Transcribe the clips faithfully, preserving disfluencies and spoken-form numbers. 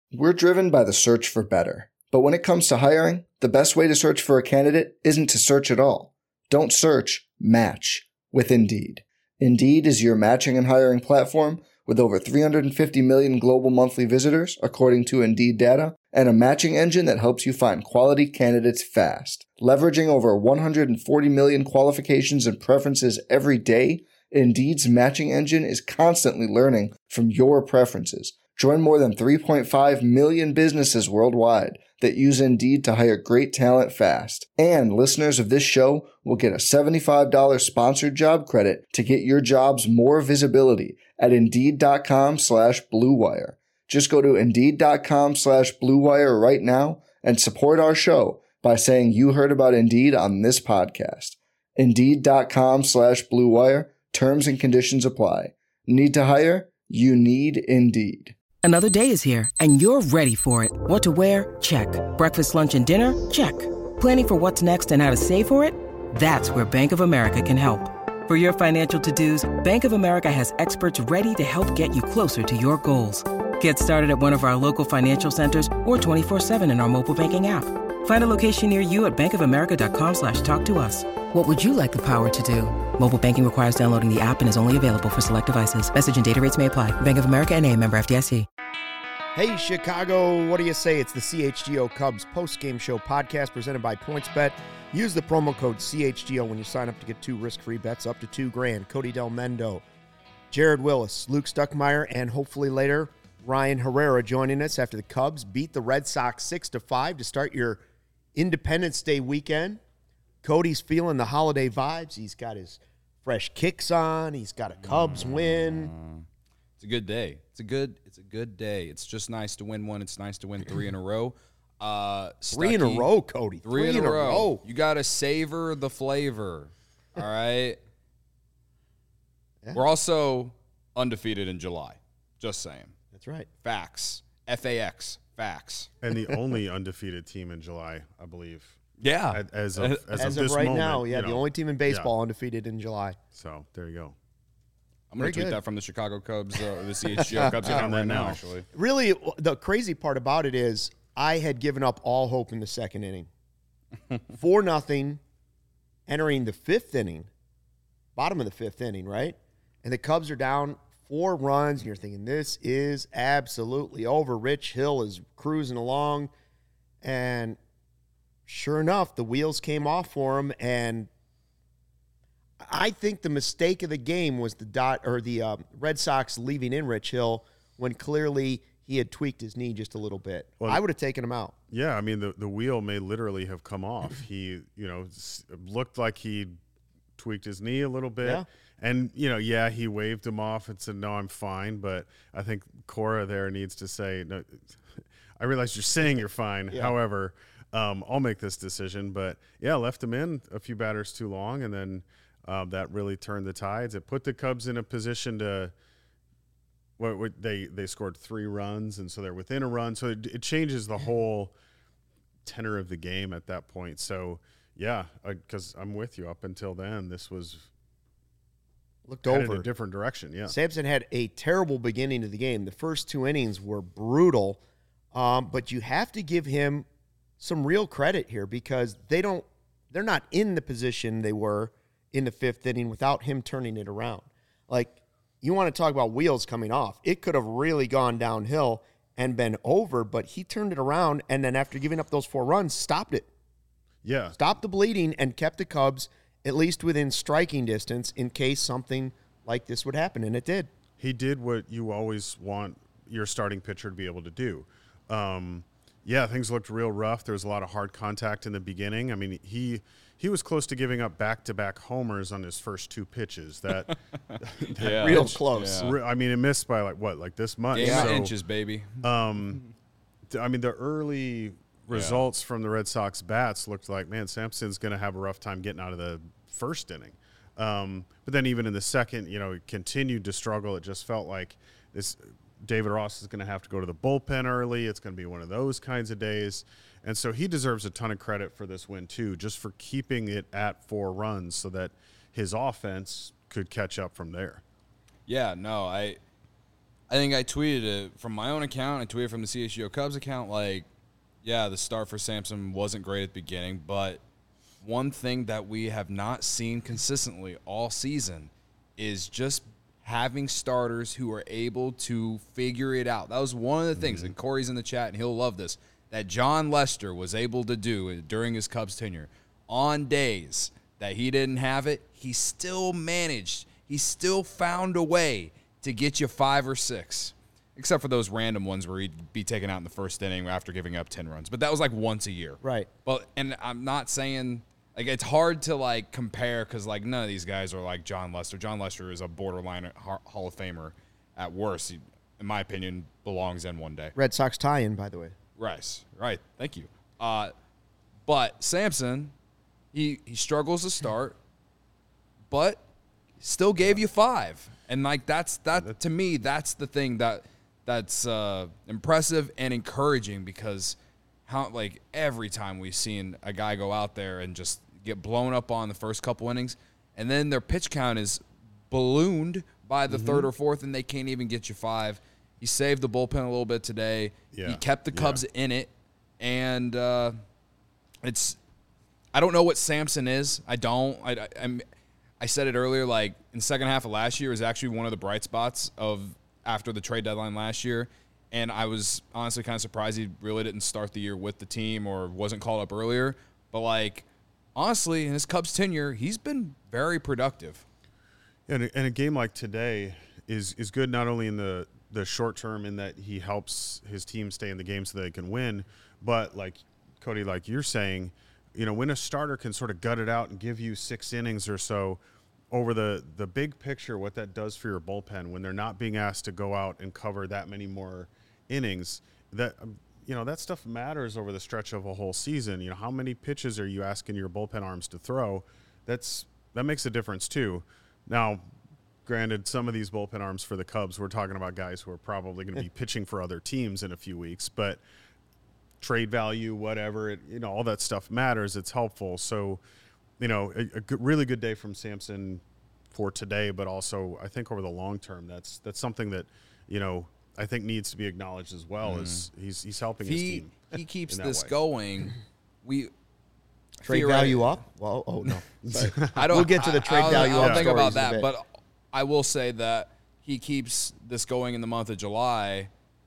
We're driven by the search for better. But when it comes to hiring, the best way to search for a candidate isn't to search at all. Don't search, match with Indeed. Indeed is your matching and hiring platform with over three hundred fifty million global monthly visitors, according to Indeed data, and a matching engine that helps you find quality candidates fast. Leveraging over one hundred forty million qualifications and preferences every day, Indeed's matching engine is constantly learning from your preferences. Join more than three point five million businesses worldwide that use Indeed to hire great talent fast. And listeners of this show will get a seventy-five dollars sponsored job credit to get your jobs more visibility at Indeed.com slash Blue Wire. Just go to Indeed.com slash Blue Wire right now and support our show by saying you heard about Indeed on this podcast. Indeed.com slash Blue Wire. Terms and conditions apply. Need to hire? You need Indeed. Another day is here, and you're ready for it. What to wear? Check. Breakfast, lunch, and dinner? Check. Planning for what's next and how to save for it? That's where Bank of America can help. For your financial to-dos, Bank of America has experts ready to help get you closer to your goals. Get started at one of our local financial centers or twenty-four seven in our mobile banking app. Find a location near you at bankofamerica.com slash talk to us. What would you like the power to do? Mobile banking requires downloading the app and is only available for select devices. Message and data rates may apply. Bank of America N A, member F D I C. Hey, Chicago, what do you say? It's the C H G O Cubs post-game show podcast presented by PointsBet. Use the promo code C H G O when you sign up to get two risk-free bets up to two grand. Cody Del Mendo, Jared Willis, Luke Stuckmeyer, and hopefully later, Ryan Herrera joining us after the Cubs beat the Red Sox six to five to start your Independence Day weekend. Cody's feeling the holiday vibes. He's got his fresh kicks on. He's got a Cubs win. It's a good day. It's a good it's a good day. It's just nice to win one. It's nice to win three in a row. Uh, three in a row, Cody. Three, three in, in a row. row. You got to savor the flavor. All right? Yeah. We're also undefeated in July. Just saying. That's right. Facts. F A X. Facts. And the only undefeated team in July, I believe. Yeah. As of, as as of, of this right moment, now, yeah, you know, the only team in baseball yeah. undefeated in July. So there you go. I'm going to tweet good. that from the Chicago Cubs, uh, the C H G O Cubs account right now, actually. Really, the crazy part about it is I had given up all hope in the second inning. four nothing, entering the fifth inning, bottom of the fifth inning, right? And the Cubs are down four runs, and you're thinking, this is absolutely over. Rich Hill is cruising along, and sure enough, the wheels came off for him, and I think the mistake of the game was the dot or the um, Red Sox leaving in Rich Hill when clearly he had tweaked his knee just a little bit. Well, I would have taken him out. Yeah, I mean the the wheel may literally have come off. He, you know, looked like he tweaked his knee a little bit. Yeah. And, you know, yeah, he waved him off and said, no, I'm fine. But I think Cora there needs to say, no, I realize you're saying you're fine. Yeah. However, um, I'll make this decision. But, yeah, left him in a few batters too long, and then uh, that really turned the tides. It put the Cubs in a position to what, what they, they scored three runs, and so they're within a run. So it, it changes the whole tenor of the game at that point. So, yeah, because I'm with you. Up until then, this was – looked over in a different direction. Yeah, Sampson had a terrible beginning to the game. The first two innings were brutal, um, but you have to give him some real credit here because they don't, they're not in the position they were in the fifth inning without him turning it around. Like, you want to talk about wheels coming off. It could have really gone downhill and been over, but he turned it around, and then after giving up those four runs, stopped it. Yeah, stopped the bleeding and kept the Cubs at least within striking distance in case something like this would happen, and it did. He did what you always want your starting pitcher to be able to do. Um, yeah, things looked real rough. There was a lot of hard contact in the beginning. I mean, he he was close to giving up back-to-back homers on his first two pitches. That, that yeah. real close. Yeah. I mean, it missed by like what, like this much. Game so, inches, baby. Um, I mean, the early results yeah. from the Red Sox bats looked like, man, Sampson's going to have a rough time getting out of the first inning. Um, but then even in the second, you know, it continued to struggle. It just felt like this David Ross is going to have to go to the bullpen early. It's going to be one of those kinds of days. And so he deserves a ton of credit for this win too, just for keeping it at four runs so that his offense could catch up from there. Yeah, no, I I think I tweeted it from my own account. I tweeted from the C H G O Cubs account. Like, yeah, the start for Sampson wasn't great at the beginning, but one thing that we have not seen consistently all season is just having starters who are able to figure it out. That was one of the things, mm-hmm. and Corey's in the chat, and he'll love this, that John Lester was able to do during his Cubs tenure. On days that he didn't have it, he still managed. He still found a way to get you five or six, except for those random ones where he'd be taken out in the first inning after giving up ten runs. But that was like once a year. Right. But and I'm not saying – like, it's hard to, like, compare because, like, none of these guys are like John Lester. John Lester is a borderline Hall of Famer at worst. He, in my opinion, belongs in one day. Red Sox tie-in, by the way. Right. Right. Thank you. Uh, but Sampson, he, he struggles to start, but still gave you five. And, like, that's that to me, that's the thing that that's uh, impressive and encouraging because how like every time we've seen a guy go out there and just get blown up on the first couple innings, and then their pitch count is ballooned by the mm-hmm. third or fourth, and they can't even get you five. He saved the bullpen a little bit today. Yeah. He kept the Cubs yeah. in it, and uh, it's I don't know what Sampson is. I don't. I, I I'm. I said it earlier, like, in the second half of last year was actually one of the bright spots of after the trade deadline last year, and I was honestly kind of surprised he really didn't start the year with the team or wasn't called up earlier. But, like, honestly, in his Cubs tenure, he's been very productive. And a, and a game like today is is good not only in the, the short term in that he helps his team stay in the game so they can win, but, like, Cody, like you're saying, you know, when a starter can sort of gut it out and give you six innings or so over the, the big picture, what that does for your bullpen when they're not being asked to go out and cover that many more innings, that, you know, that stuff matters over the stretch of a whole season. You know, how many pitches are you asking your bullpen arms to throw? That's that makes a difference too. Now, granted, some of these bullpen arms for the Cubs, we're talking about guys who are probably going to be pitching for other teams in a few weeks, but trade value, whatever, it, you know, all that stuff matters. It's helpful. So, you know, a, a good, really good day from Sampson for today, but also I think over the long term, that's that's something that, you know, I think needs to be acknowledged as well. Mm-hmm. Is he's he's helping he, his team. He keeps this way. going. We trade value up. Well, oh no, sorry. I don't. We'll get to the trade I, value I, up. I'll think about that, but I will say that he keeps this going in the month of July.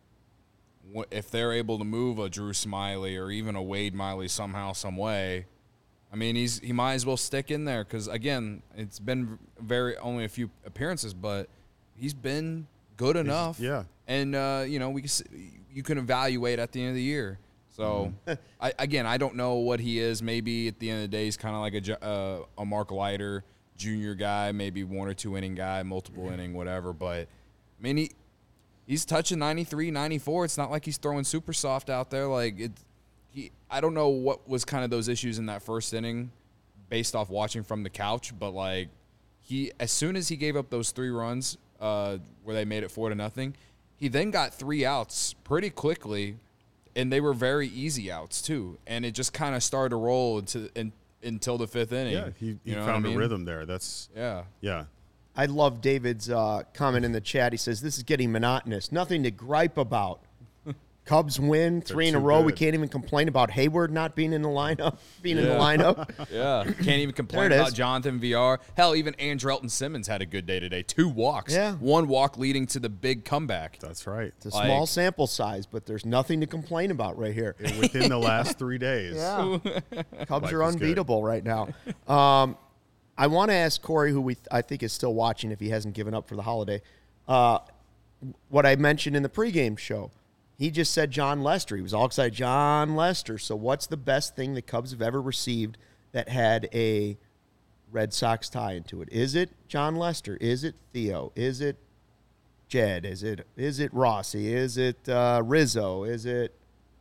If they're able to move a Drew Smyly or even a Wade Miley somehow, some way, I mean, he's he might as well stick in there because, again, it's been very only a few appearances, but he's been good enough. He's, yeah. And, uh, you know, we can, you can evaluate at the end of the year. So, mm-hmm. I, again, I don't know what he is. Maybe at the end of the day, he's kind of like a, uh, a Mark Leiter junior guy, maybe one or two inning guy, multiple mm-hmm. inning, whatever. But, I mean, he – he's touching ninety-three, ninety-four. It's not like he's throwing super soft out there. Like it, he, I don't know what was kind of those issues in that first inning based off watching from the couch, but like he, as soon as he gave up those three runs uh, where they made it four to nothing, he then got three outs pretty quickly, and they were very easy outs too. And it just kind of started to roll into in, until the fifth inning. Yeah, he, he you know found I mean? a rhythm there. That's yeah, yeah. I love David's uh, comment in the chat. He says, this is getting monotonous. Nothing to gripe about. Cubs win three in a row. Good. We can't even complain about Hayward not being in the lineup, being yeah. in the lineup. Yeah. Can't even complain about is. Jonathan V R. Hell, even Andrelton Simmons had a good day today. Two walks. Yeah. One walk leading to the big comeback. That's right. It's a like, small sample size, but there's nothing to complain about right here. Within the last three days. Yeah. Cubs Life are is unbeatable good. right now. Um, I want to ask Corey, who we th- I think is still watching if he hasn't given up for the holiday, uh, what I mentioned in the pregame show. He just said John Lester. He was all excited, John Lester. So what's the best thing the Cubs have ever received that had a Red Sox tie into it? Is it John Lester? Is it Theo? Is it Jed? Is it is it Rossi? Is it uh, Rizzo? Is it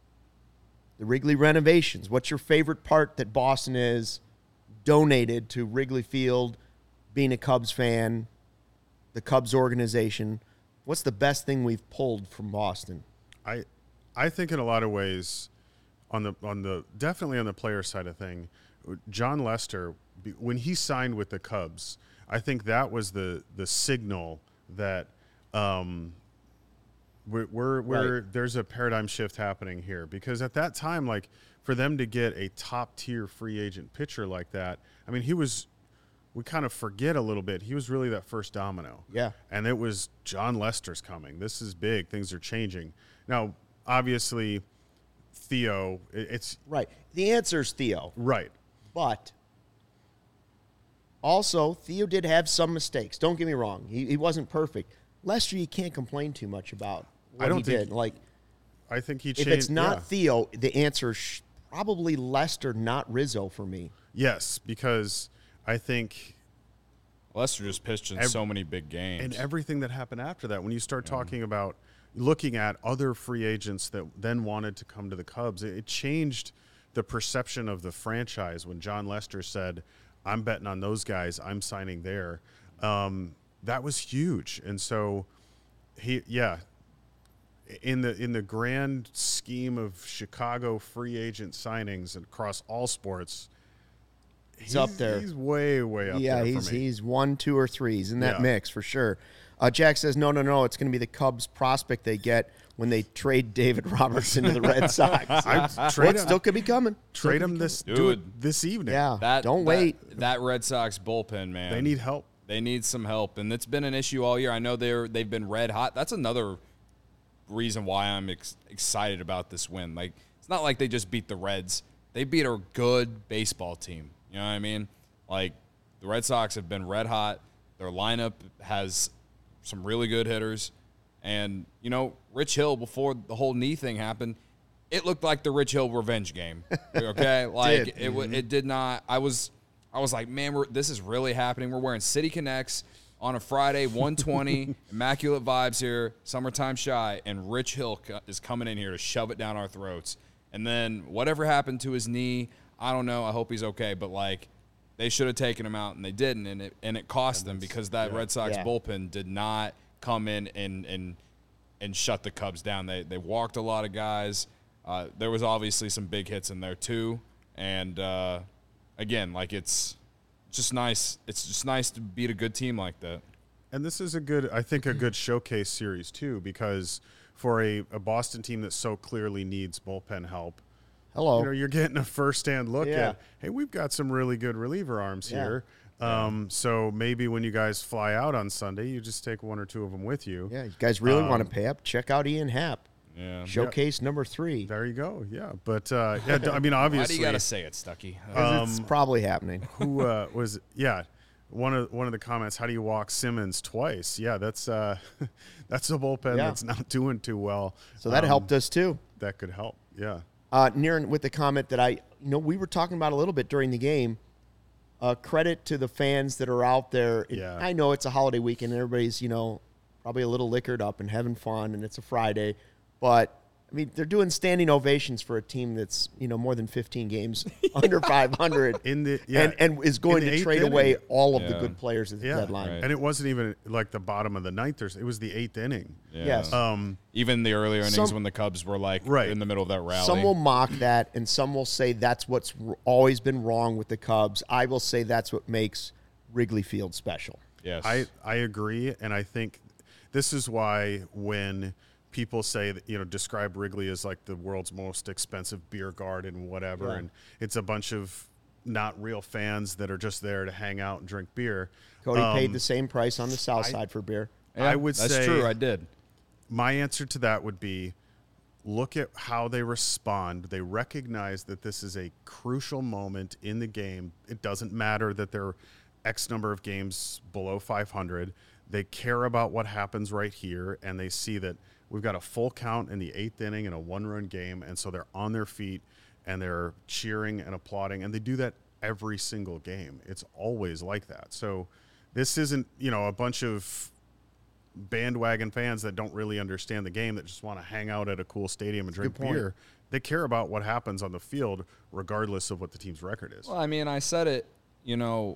the Wrigley renovations? What's your favorite part that Boston is donated to Wrigley Field, being a Cubs fan, the Cubs organization? What's the best thing we've pulled from Boston? I I think in a lot of ways, on the on the definitely on the player side of thing, John Lester, when he signed with the Cubs, I think that was the the signal that um, We're, we're, we're Right. there's a paradigm shift happening here because at that time, like for them to get a top tier free agent pitcher like that, I mean, he was, we kind of forget a little bit. He was really that first domino. Yeah. And it was John Lester's coming. This is big. Things are changing. Now, obviously, Theo, it- it's Right. The answer is Theo. right. But also, Theo did have some mistakes. Don't get me wrong. He, he wasn't perfect. Lester, you can't complain too much about what I don't he think- did. Like, I think he if changed. it's not yeah. Theo, the answer is probably Lester, not Rizzo for me. Yes, because I think Lester just pitched in Ev- so many big games. and everything that happened after that, when you start talking about looking at other free agents that then wanted to come to the Cubs, it, it changed the perception of the franchise when John Lester said, I'm betting on those guys, I'm signing there. Um, that was huge. And so he, yeah, in the in the grand scheme of Chicago free agent signings across all sports, He's up there. He's way, way up yeah, there he's for me. he's one, two, or three. He's in that Yeah. mix for sure. Uh, Jack says, no, no, no. It's going to be the Cubs prospect they get when they trade David Robertson to the Red Sox. I Well, trade it him, still could be coming. trade him this do it Dude. this evening. Yeah, that don't that- wait. That Red Sox bullpen, man. They need help. They need some help, and it's been an issue all year. I know they're they've been red hot. That's another reason why I'm ex- excited about this win. Like, it's not like they just beat the Reds. They beat a good baseball team. You know what I mean? Like, the Red Sox have been red hot. Their lineup has some really good hitters. And, you know, Rich Hill, before the whole knee thing happened, it looked like the Rich Hill revenge game. Okay? Like, Did. it w- it did not. I was I was like, man, we're, this is really happening. We're wearing City Connects on a Friday, one twenty, immaculate vibes here, summertime shy, and Rich Hill co- is coming in here to shove it down our throats. And then whatever happened to his knee, I don't know. I hope he's okay. But, like, they should have taken him out, and they didn't, and it and it cost them because that Red Sox Yeah. bullpen did not come in and and and shut the Cubs down. They they walked a lot of guys. Uh, there was obviously some big hits in there too, and uh, again, like it's just nice. It's just nice to beat a good team like that. And this is a good, I think, a good showcase series, too, because for a, a Boston team that so clearly needs bullpen help, Hello. you know, you're getting a first-hand look Yeah. at, hey, we've got some really good reliever arms Yeah. here. Um, so maybe when you guys fly out on Sunday, you just take one or two of them with you. yeah, you guys really want Um, to pay up? Check out Ian Happ. Yeah. Showcase number three. There you go. Yeah. But, uh, yeah, I mean, Why obviously. do you got to say it, Stucky? it's probably happening. who uh, was yeah one of one of the comments, how do you walk Simmons twice? Yeah, that's uh that's a bullpen Yeah. that's not doing too well. So that Um, helped us too. That could help. Yeah. Uh, Niren, with the comment that I, you know, we were talking about a little bit during the game. Uh, credit to the fans that are out there. It- Yeah. I know it's a holiday weekend and everybody's, you know, probably a little liquored up and having fun, and it's a Friday, but I mean, they're doing standing ovations for a team that's, you know, more than fifteen games under five hundred In the yeah, and, and is going in the to eighth trade inning. away all of the Yeah. good players at the Yeah, deadline. Right. and it wasn't even like the bottom of the ninth. There's it was the eighth inning. Yeah. Yes. Um, Even the earlier innings Some- when the Cubs were like Right. in the middle of that rally. Some will mock that, and some will say that's what's r- always been wrong with the Cubs. I will say that's what makes Wrigley Field special. yes. I I agree, and I think this is why when people say that, you know, describe Wrigley as like the world's most expensive beer garden, whatever, Yeah. and it's a bunch of not real fans that are just there to hang out and drink beer. Cody Um, paid the same price on the south I- side for beer. Yeah, I would that's say true. I did. My answer to that would be look at how they respond. They recognize that this is a crucial moment in the game. It doesn't matter that they're X number of games below five hundred. They care about what happens right here, and they see that we've got a full count in the eighth inning in a one-run game, and so they're on their feet, and they're cheering and applauding, and they do that every single game. It's always like that. So this isn't, you know, a bunch of bandwagon fans that don't really understand the game that just want to hang out at a cool stadium and drink good point. beer. They care about what happens on the field regardless of what the team's record is. Well, I mean, I said it, you know,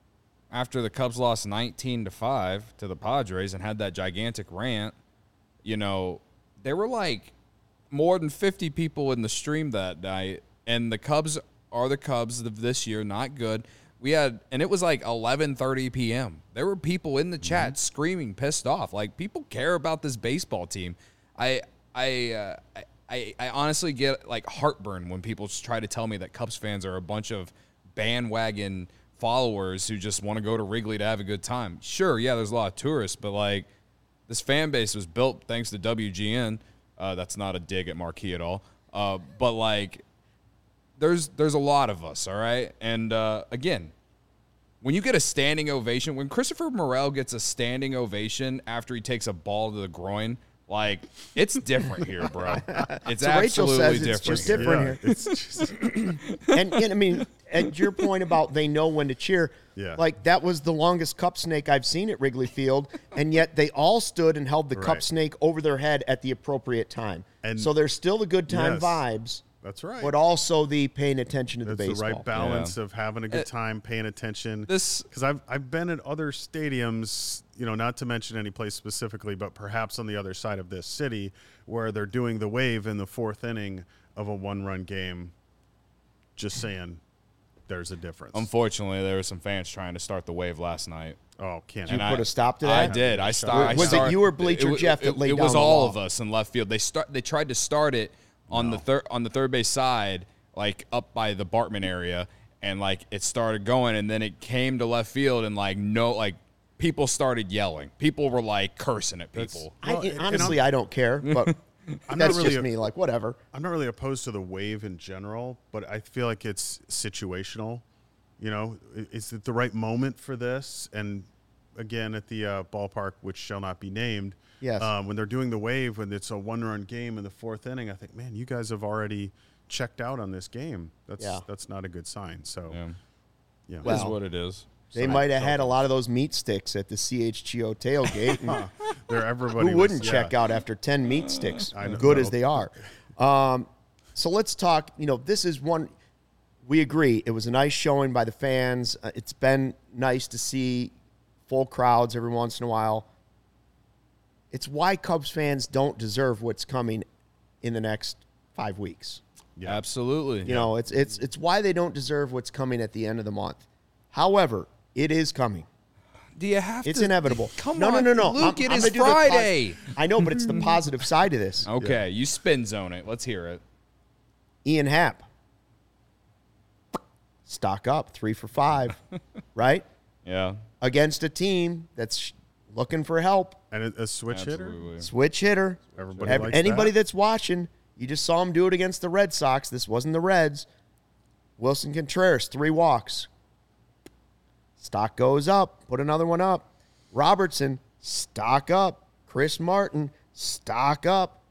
after the Cubs lost nineteen to five to the Padres and had that gigantic rant, you know, there were like more than fifty people in the stream that night, and the Cubs are the Cubs of this year, not good. We had, and it was like eleven thirty p.m. There were people in the chat screaming, pissed off. Like, people care about this baseball team. I I, uh, I I honestly get like heartburn when people just try to tell me that Cubs fans are a bunch of bandwagon followers who just want to go to Wrigley to have a good time. Sure, yeah, there's a lot of tourists, but like this fan base was built thanks to W G N. Uh, that's not a dig at Marquee at all. Uh, but like there's there's a lot of us, all right? And uh, again, when you get a standing ovation, when Christopher Morel gets a standing ovation after he takes a ball to the groin, like, it's different here, bro. It's so Rachel absolutely says different. it's just here. different Yeah, here. it's just, and, and I mean, at your point about they know when to cheer, Yeah. like that was the longest cup snake I've seen at Wrigley Field, and yet they all stood and held the cup Right. snake over their head at the appropriate time. And- so there's still the good time Yes. vibes, that's right. but also the paying attention to That's the the baseball. right balance Yeah. of having a good It- time, paying attention. This- because I've I've been at other stadiums, you know, not to mention any place specifically, but perhaps on the other side of this city, where they're doing the wave in the fourth inning of a one-run game. Just saying, there's a difference. Unfortunately, there were some fans trying to start the wave last night. oh, can't Did you And put I- a stop to I that? did. I started. Was it you or Bleacher Jeff that laid It was down the all law? of us in left field. They start. They tried to start it on the third on the third base side, like up by the Bartman area, and like it started going, and then it came to left field, and like no, like people started yelling. People were like cursing at people. I, Well, and- and honestly, I don't care, but I'm that's not really just a- me. Like, whatever. I'm not really opposed to the wave in general, but I feel like it's situational. You know, I- is it the right moment for this? And again, at the uh, ballpark, which shall not be named, Yes. um, when they're doing the wave, when it's a one-run game in the fourth inning, I think, man, you guys have already checked out on this game. That's Yeah. that's not a good sign. So, Yeah. yeah, It is Well, what it is. They might have had a lot of those meat sticks at the C H G O tailgate. and They're everybody. Who was- wouldn't yeah. check out after ten meat sticks, I know. good as they are? Um, so let's talk. You know, this is one. We agree. It was a nice showing by the fans. Uh, it's been nice to see full crowds every once in a while. It's why Cubs fans don't deserve what's coming in the next five weeks. Yeah. Absolutely. You know, it's it's it's why they don't deserve what's coming at the end of the month. However, it is coming. Do you have It's to? inevitable. Come no, on, no, no, no, Luke. I'm- it I'm is gonna do the po- Friday. I know, but it's the positive side of this. Okay, you spin zone it. Let's hear it. Ian Happ, stock up, three for five, right? Yeah. Against a team that's looking for help. And a, a switch hitter. Absolutely. Switch hitter. Everybody Have- likes anybody that. that's watching, you just saw him do it against the Red Sox. This wasn't the Reds. Wilson Contreras, three walks. Stock goes up. Put another one up. Robertson, stock up. Chris Martin, stock up.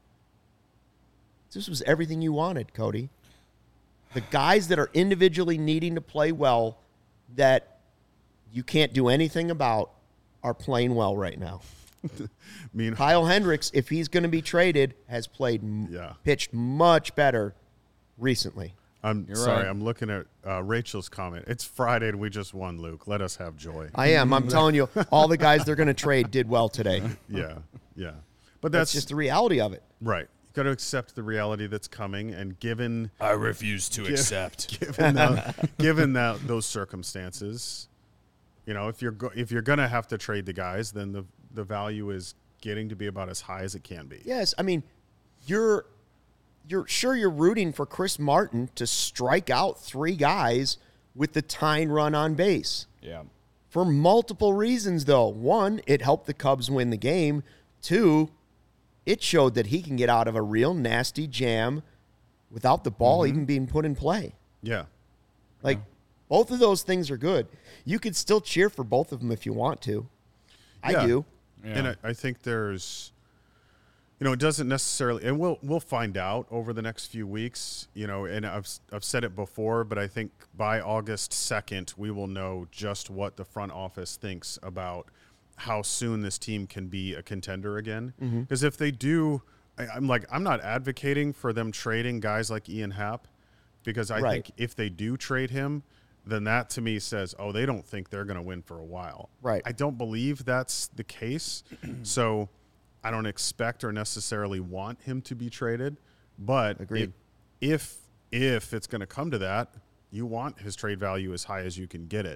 This was everything you wanted, Cody. The guys that are individually needing to play well that you can't do anything about are playing well right now. Mean, Kyle Hendricks, if he's going to be traded, has played, m- Yeah. pitched much better recently. I'm You're sorry. right. I'm looking at uh, Rachel's comment. It's Friday and we just won, Luke. Let us have joy. I am. I'm telling you, all the guys they're going to trade did well today. yeah, yeah. But That's that's, just the reality of it. right. You got to accept the reality that's coming, and given I refuse to accept. given that, given that those circumstances, you know, if you're go- if you're gonna have to trade the guys, then the the value is getting to be about as high as it can be. Yes, I mean, you're you're sure you're rooting for Chris Martin to strike out three guys with the tying run on base. Yeah. For multiple reasons, though. One, it helped the Cubs win the game. Two, it showed that he can get out of a real nasty jam without the ball even being put in play. Yeah, Like, both of those things are good. You could still cheer for both of them if you want to. I Yeah. do. and I, I think there's, you know, it doesn't necessarily, and we'll we'll find out over the next few weeks. You know, and I've I've said it before, but I think by August second we will know just what the front office thinks about how soon this team can be a contender again. Because if they do, I, I'm like I'm not advocating for them trading guys like Ian Happ, because I Right. think if they do trade him, then that to me says, oh, they don't think they're going to win for a while. Right. I don't believe that's the case. So I don't expect or necessarily want him to be traded. But Agreed. If, if if it's going to come to that, you want his trade value as high as you can get it.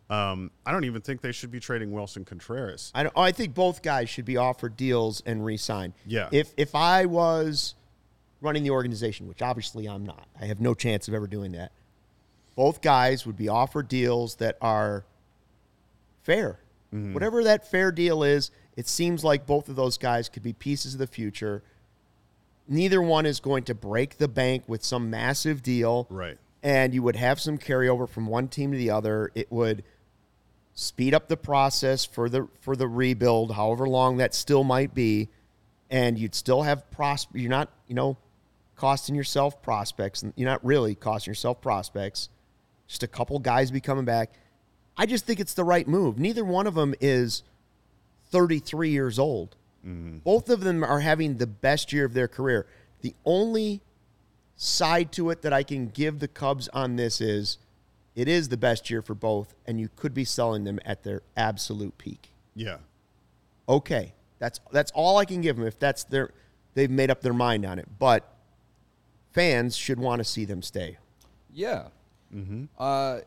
Um, I don't even think they should be trading Wilson Contreras. I, don't, I think both guys should be offered deals and re-signed. Yeah. If if I was running the organization, which obviously I'm not, I have no chance of ever doing that. Both guys would be offered deals that are fair. Mm-hmm. Whatever that fair deal is, it seems like both of those guys could be pieces of the future. Neither one is going to break the bank with some massive deal. Right. And you would have some carryover from one team to the other. It would speed up the process for the for the rebuild, however long that still might be, and you'd still have pros. You're not, you know, costing yourself prospects. You're not really costing yourself prospects. Just a couple guys be coming back. I just think it's the right move. Neither one of them is thirty-three years old. Mm-hmm. Both of them are having the best year of their career. The only side to it that I can give the Cubs on this is it is the best year for both, and you could be selling them at their absolute peak. Yeah. Okay. That's that's all I can give them if that's their they've made up their mind on it. But fans should want to see them stay. Yeah. Mm-hmm. Uh,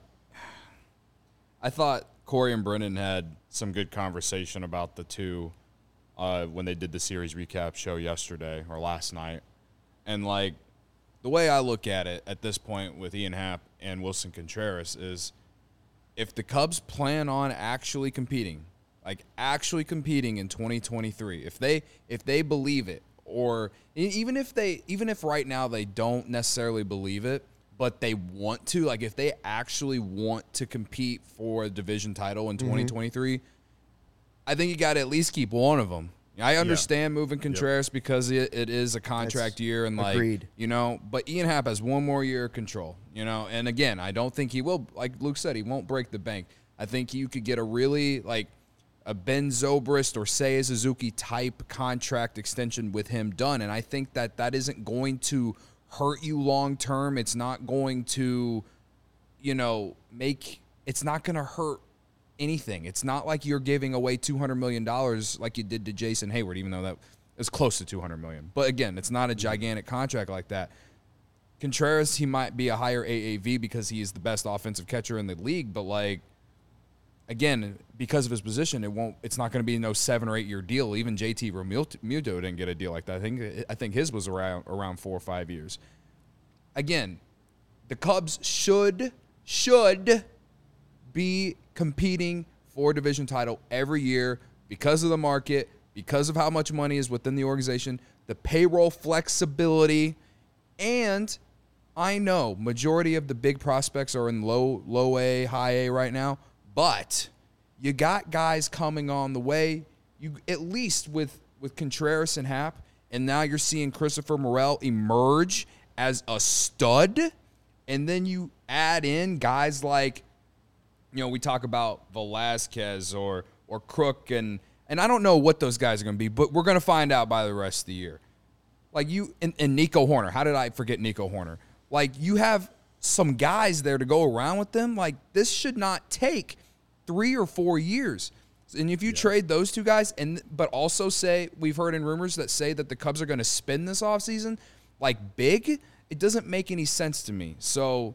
I thought Corey and Brennan had some good conversation about the two uh, when they did the series recap show yesterday or last night. And, like, the way I look at it at this point with Ian Happ and Wilson Contreras is if the Cubs plan on actually competing, like actually competing in twenty twenty-three, if they if they believe it, or even if they even if right now they don't necessarily believe it, but they want to, like if they actually want to compete for a division title in twenty twenty-three, mm-hmm. I think you got to at least keep one of them. I understand yeah. moving Contreras yep. because it, it is a contract That's year and like agreed. you know, but Ian Happ has one more year of control, you know, and again, I don't think he will, like Luke said, he won't break the bank. I think you could get a really like a Ben Zobrist or Seiya Suzuki type contract extension with him done, and I think that that isn't going to hurt you long term. It's not going to, you know, make it's not going to hurt anything. It's not like you're giving away two hundred million dollars like you did to Jason Hayward, even though that is close to two hundred million dollars. But again, it's not a gigantic contract like that. Contreras, he might be a higher A A V because he is the best offensive catcher in the league, but like, again, because of his position, it won't. It's not going to be no seven or eight year deal. Even J T Realmuto didn't get a deal like that. I think I think his was around around four or five years. Again, the Cubs should should be competing for a division title every year because of the market, because of how much money is within the organization, the payroll flexibility, and I know majority of the big prospects are in low low A, high A right now, but you got guys coming on the way. You at least with with Contreras and Happ, and now you're seeing Christopher Morel emerge as a stud, and then you add in guys like, you know, we talk about Velasquez or or Crook, and and I don't know what those guys are going to be, but we're going to find out by the rest of the year. Like you and, and Nico Horner. How did I forget Nico Horner? Like you have some guys there to go around with them. Like this should not take three or four years. And if you yeah. trade those two guys, and but also say we've heard in rumors that say that the Cubs are going to spend this offseason, like big, it doesn't make any sense to me. So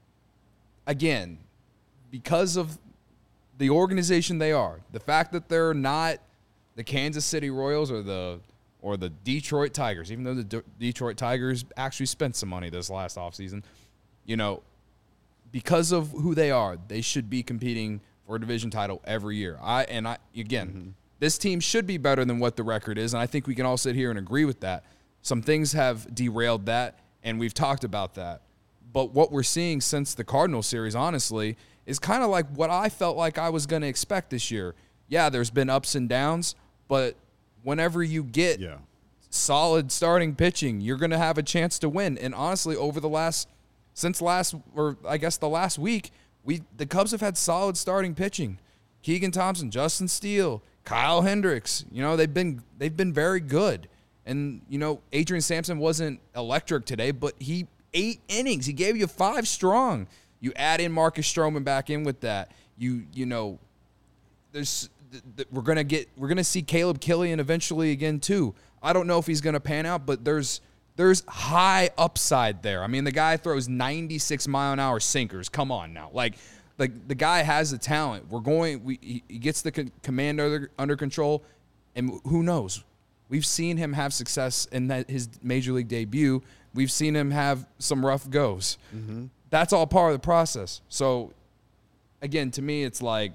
again, because of the organization they are, the fact that they're not the Kansas City Royals or the or the Detroit Tigers, even though the D- Detroit Tigers actually spent some money this last offseason, you know, because of who they are, they should be competing for a division title every year. I and I again, mm-hmm. this team should be better than what the record is, and I think we can all sit here and agree with that. Some things have derailed that, and we've talked about that. But what we're seeing since the Cardinals series, honestly, is kind of like what I felt like I was going to expect this year. Yeah, there's been ups and downs, but whenever you get yeah. solid starting pitching, you're going to have a chance to win. And honestly, over the last, since last, or I guess the last week, we the Cubs have had solid starting pitching. Keegan Thompson, Justin Steele, Kyle Hendricks, you know, they've been they've been very good. And, you know, Adrian Sampson wasn't electric today, but he eight innings. He gave you five strong. You add in Marcus Stroman back in with that. You you know, there's th- th- we're gonna get we're gonna see Caleb Killian eventually again too. I don't know if he's gonna pan out, but there's there's high upside there. I mean, the guy throws ninety-six mile an hour sinkers. Come on now, like like the guy has the talent. We're going. We he, he gets the c- command under, under control, and who knows? We've seen him have success in that his major league debut. We've seen him have some rough goes. Mm-hmm. That's all part of the process. So, again, to me, it's like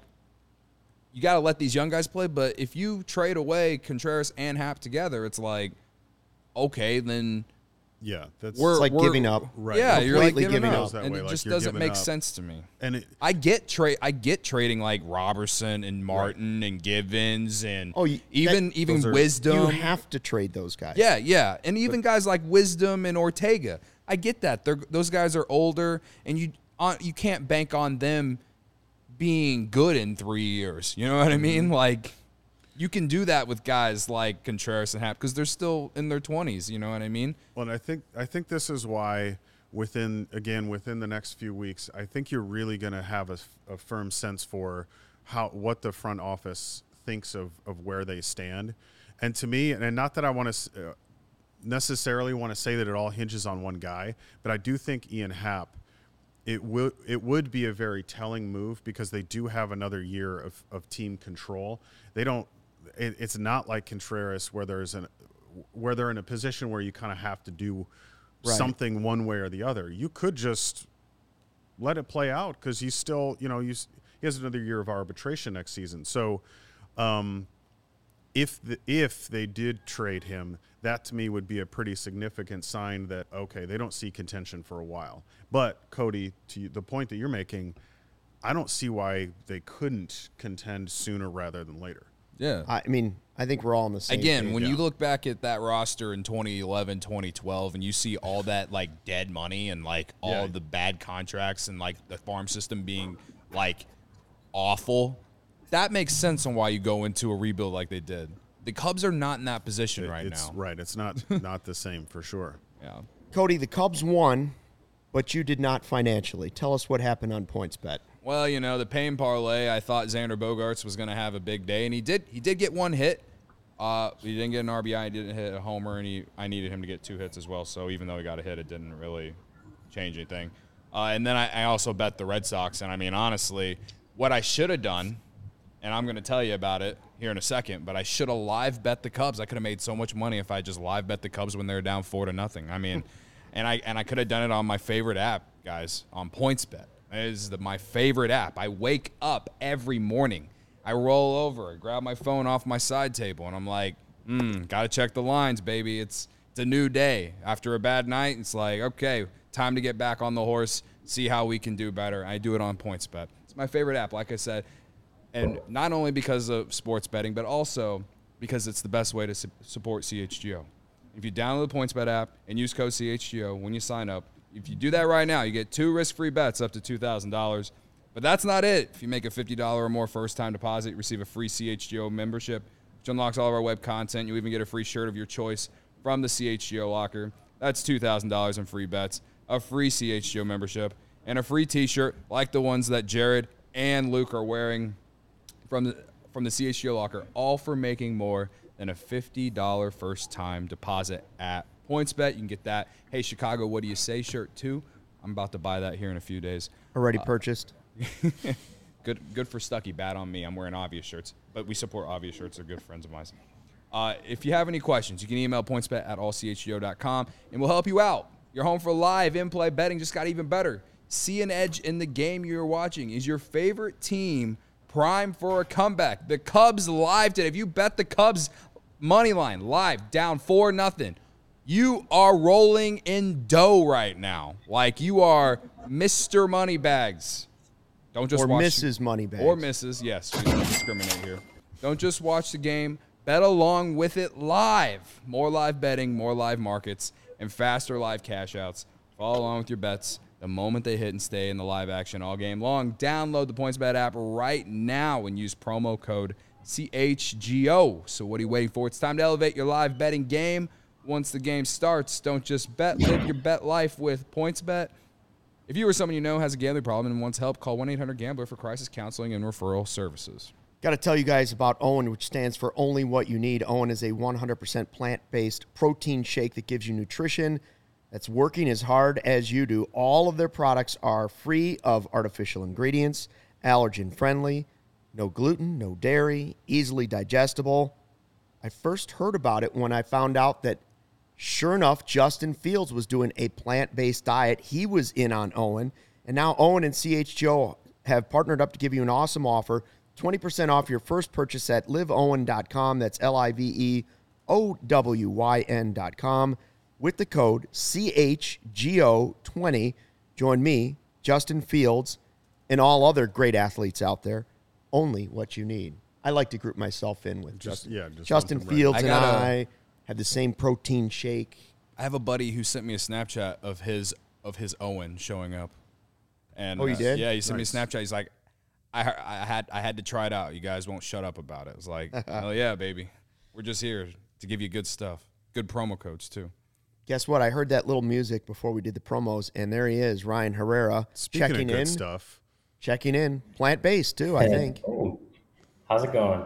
you got to let these young guys play. But if you trade away Contreras and Happ together, it's like, okay, then yeah, that's it's like we're, giving up. Right. Yeah, you're like Completely giving, giving up, up. That and way, it like just you're doesn't giving make up. sense to me. And it, I get trade. I get trading like Robertson and Martin and Givens and Oh, you- even that- even those are- Wisdom. You have to trade those guys. Yeah, yeah, and even guys like Wisdom and Ortega. I get that. They're, those guys are older, and you on, you can't bank on them being good in three years. You know what I mean? Like, you can do that with guys like Contreras and Happ because they're still in their twenties. You know what I mean? well, and I think I think this is why within again within the next few weeks, I think you're really going to have a, a firm sense for how what the front office thinks of of where they stand. And to me, and not that I want to uh, necessarily want to say that it all hinges on one guy, but I do think Ian Happ, it will it would be a very telling move because they do have another year of, of team control. They don't. It, it's not like Contreras where there's an where they're in a position where you kind of have to do Right. something one way or the other. You could just let it play out because he's still, you know, he's, he has another year of arbitration next season. So, um, if the, if they did trade him, that to me would be a pretty significant sign that, okay, they don't see contention for a while. But, Cody, to the point that you're making, I don't see why they couldn't contend sooner rather than later. Yeah. I mean, I think we're all on the same Again, page. when you Yeah. look back at that roster in twenty eleven, twenty twelve, and you see all that like dead money and like all Yeah. the bad contracts and like the farm system being like awful, that makes sense on why you go into a rebuild like they did. The Cubs are not in that position right it's now. right. It's not not the same for sure. Yeah. Cody, the Cubs won, but you did not financially. Tell us what happened on PointsBet. Well, you know, the Payne parlay, I thought Xander Bogaerts was going to have a big day, and he did. He did get one hit. Uh, he didn't get an R B I. He didn't hit a homer, and he I needed him to get two hits as well. So even though he got a hit, it didn't really change anything. Uh, and then I, I also bet the Red Sox, and I mean, honestly, what I should have done, and I'm going to tell you about it here in a second, but I should have live bet the Cubs. I could have made so much money if I just live bet the Cubs when they were down four to nothing. I mean, and I and I could have done it on my favorite app, guys, on PointsBet. It is the, my favorite app. I wake up every morning. I roll over, I grab my phone off my side table, and I'm like, hmm, got to check the lines, baby. It's it's a new day. After a bad night, it's like, okay, time to get back on the horse, see how we can do better. I do it on PointsBet. It's my favorite app, like I said, and not only because of sports betting, but also because it's the best way to su- support C H G O. If you download the PointsBet app and use code C H G O when you sign up, if you do that right now, you get two risk-free bets up to two thousand dollars. But that's not it. If you make a fifty dollars or more first-time deposit, you receive a free C H G O membership, which unlocks all of our web content. You even get a free shirt of your choice from the C H G O locker. That's two thousand dollars in free bets, a free C H G O membership, and a free T-shirt like the ones that Jared and Luke are wearing from the, from the C H G O locker, all for making more than a fifty dollars first-time deposit at PointsBet. You can get that Hey Chicago, what do you say shirt too. I'm about to buy that here in a few days. Already purchased. Good good for Stucky, bad on me. I'm wearing Obvious shirts, but we support Obvious shirts. They're good friends of mine. Uh, if you have any questions, you can email pointsbet at all c h g o dot com, and we'll help you out. You're home for live in-play betting just got even better. See an edge in the game you're watching. Is your favorite team prime for a comeback? The Cubs live today. If you bet the Cubs money line live down four nothing, you are rolling in dough right now. Like you are Mister Moneybags. Don't just Or watch Missus Moneybags. Or Missus Yes, we don't discriminate here. Don't just watch the game. Bet along with it live. More live betting, more live markets, and faster live cash outs. Follow along with your bets the moment they hit and stay in the live action all game long. Download the PointsBet app right now and use promo code C H G O. So what are you waiting for? It's time to elevate your live betting game. Once the game starts, don't just bet. Live your bet life with PointsBet. If you or someone you know has a gambling problem and wants help, call one eight hundred gambler for crisis counseling and referral services. Got to tell you guys about OWYN, which stands for Only What You Need. OWYN is a one hundred percent plant-based protein shake that gives you nutrition that's working as hard as you do. All of their products are free of artificial ingredients, allergen-friendly, no gluten, no dairy, easily digestible. I first heard about it when I found out that, sure enough, Justin Fields was doing a plant-based diet. He was in on Owen, and now Owen and C H G O have partnered up to give you an awesome offer, twenty percent off your first purchase at live owen dot com. That's L I V E O W Y N dot com. With the code C H G O twenty, join me, Justin Fields, and all other great athletes out there. Only what you need. I like to group myself in with Just- Justin. yeah, just Justin lump them right Fields in. and I gotta- I have the same protein shake. I have a buddy who sent me a Snapchat of his of his Owen showing up. And Oh, you uh, did? Yeah, he sent Nice. me a Snapchat. He's like, I I had I had to try it out. You guys won't shut up about it. It's like, hell yeah, baby. We're just here to give you good stuff. Good promo codes too. Guess what? I heard that little music before we did the promos, and there he is, Ryan Herrera, Speaking checking of good in. stuff, Checking in. Plant-based, too, I think. Oh, how's it going?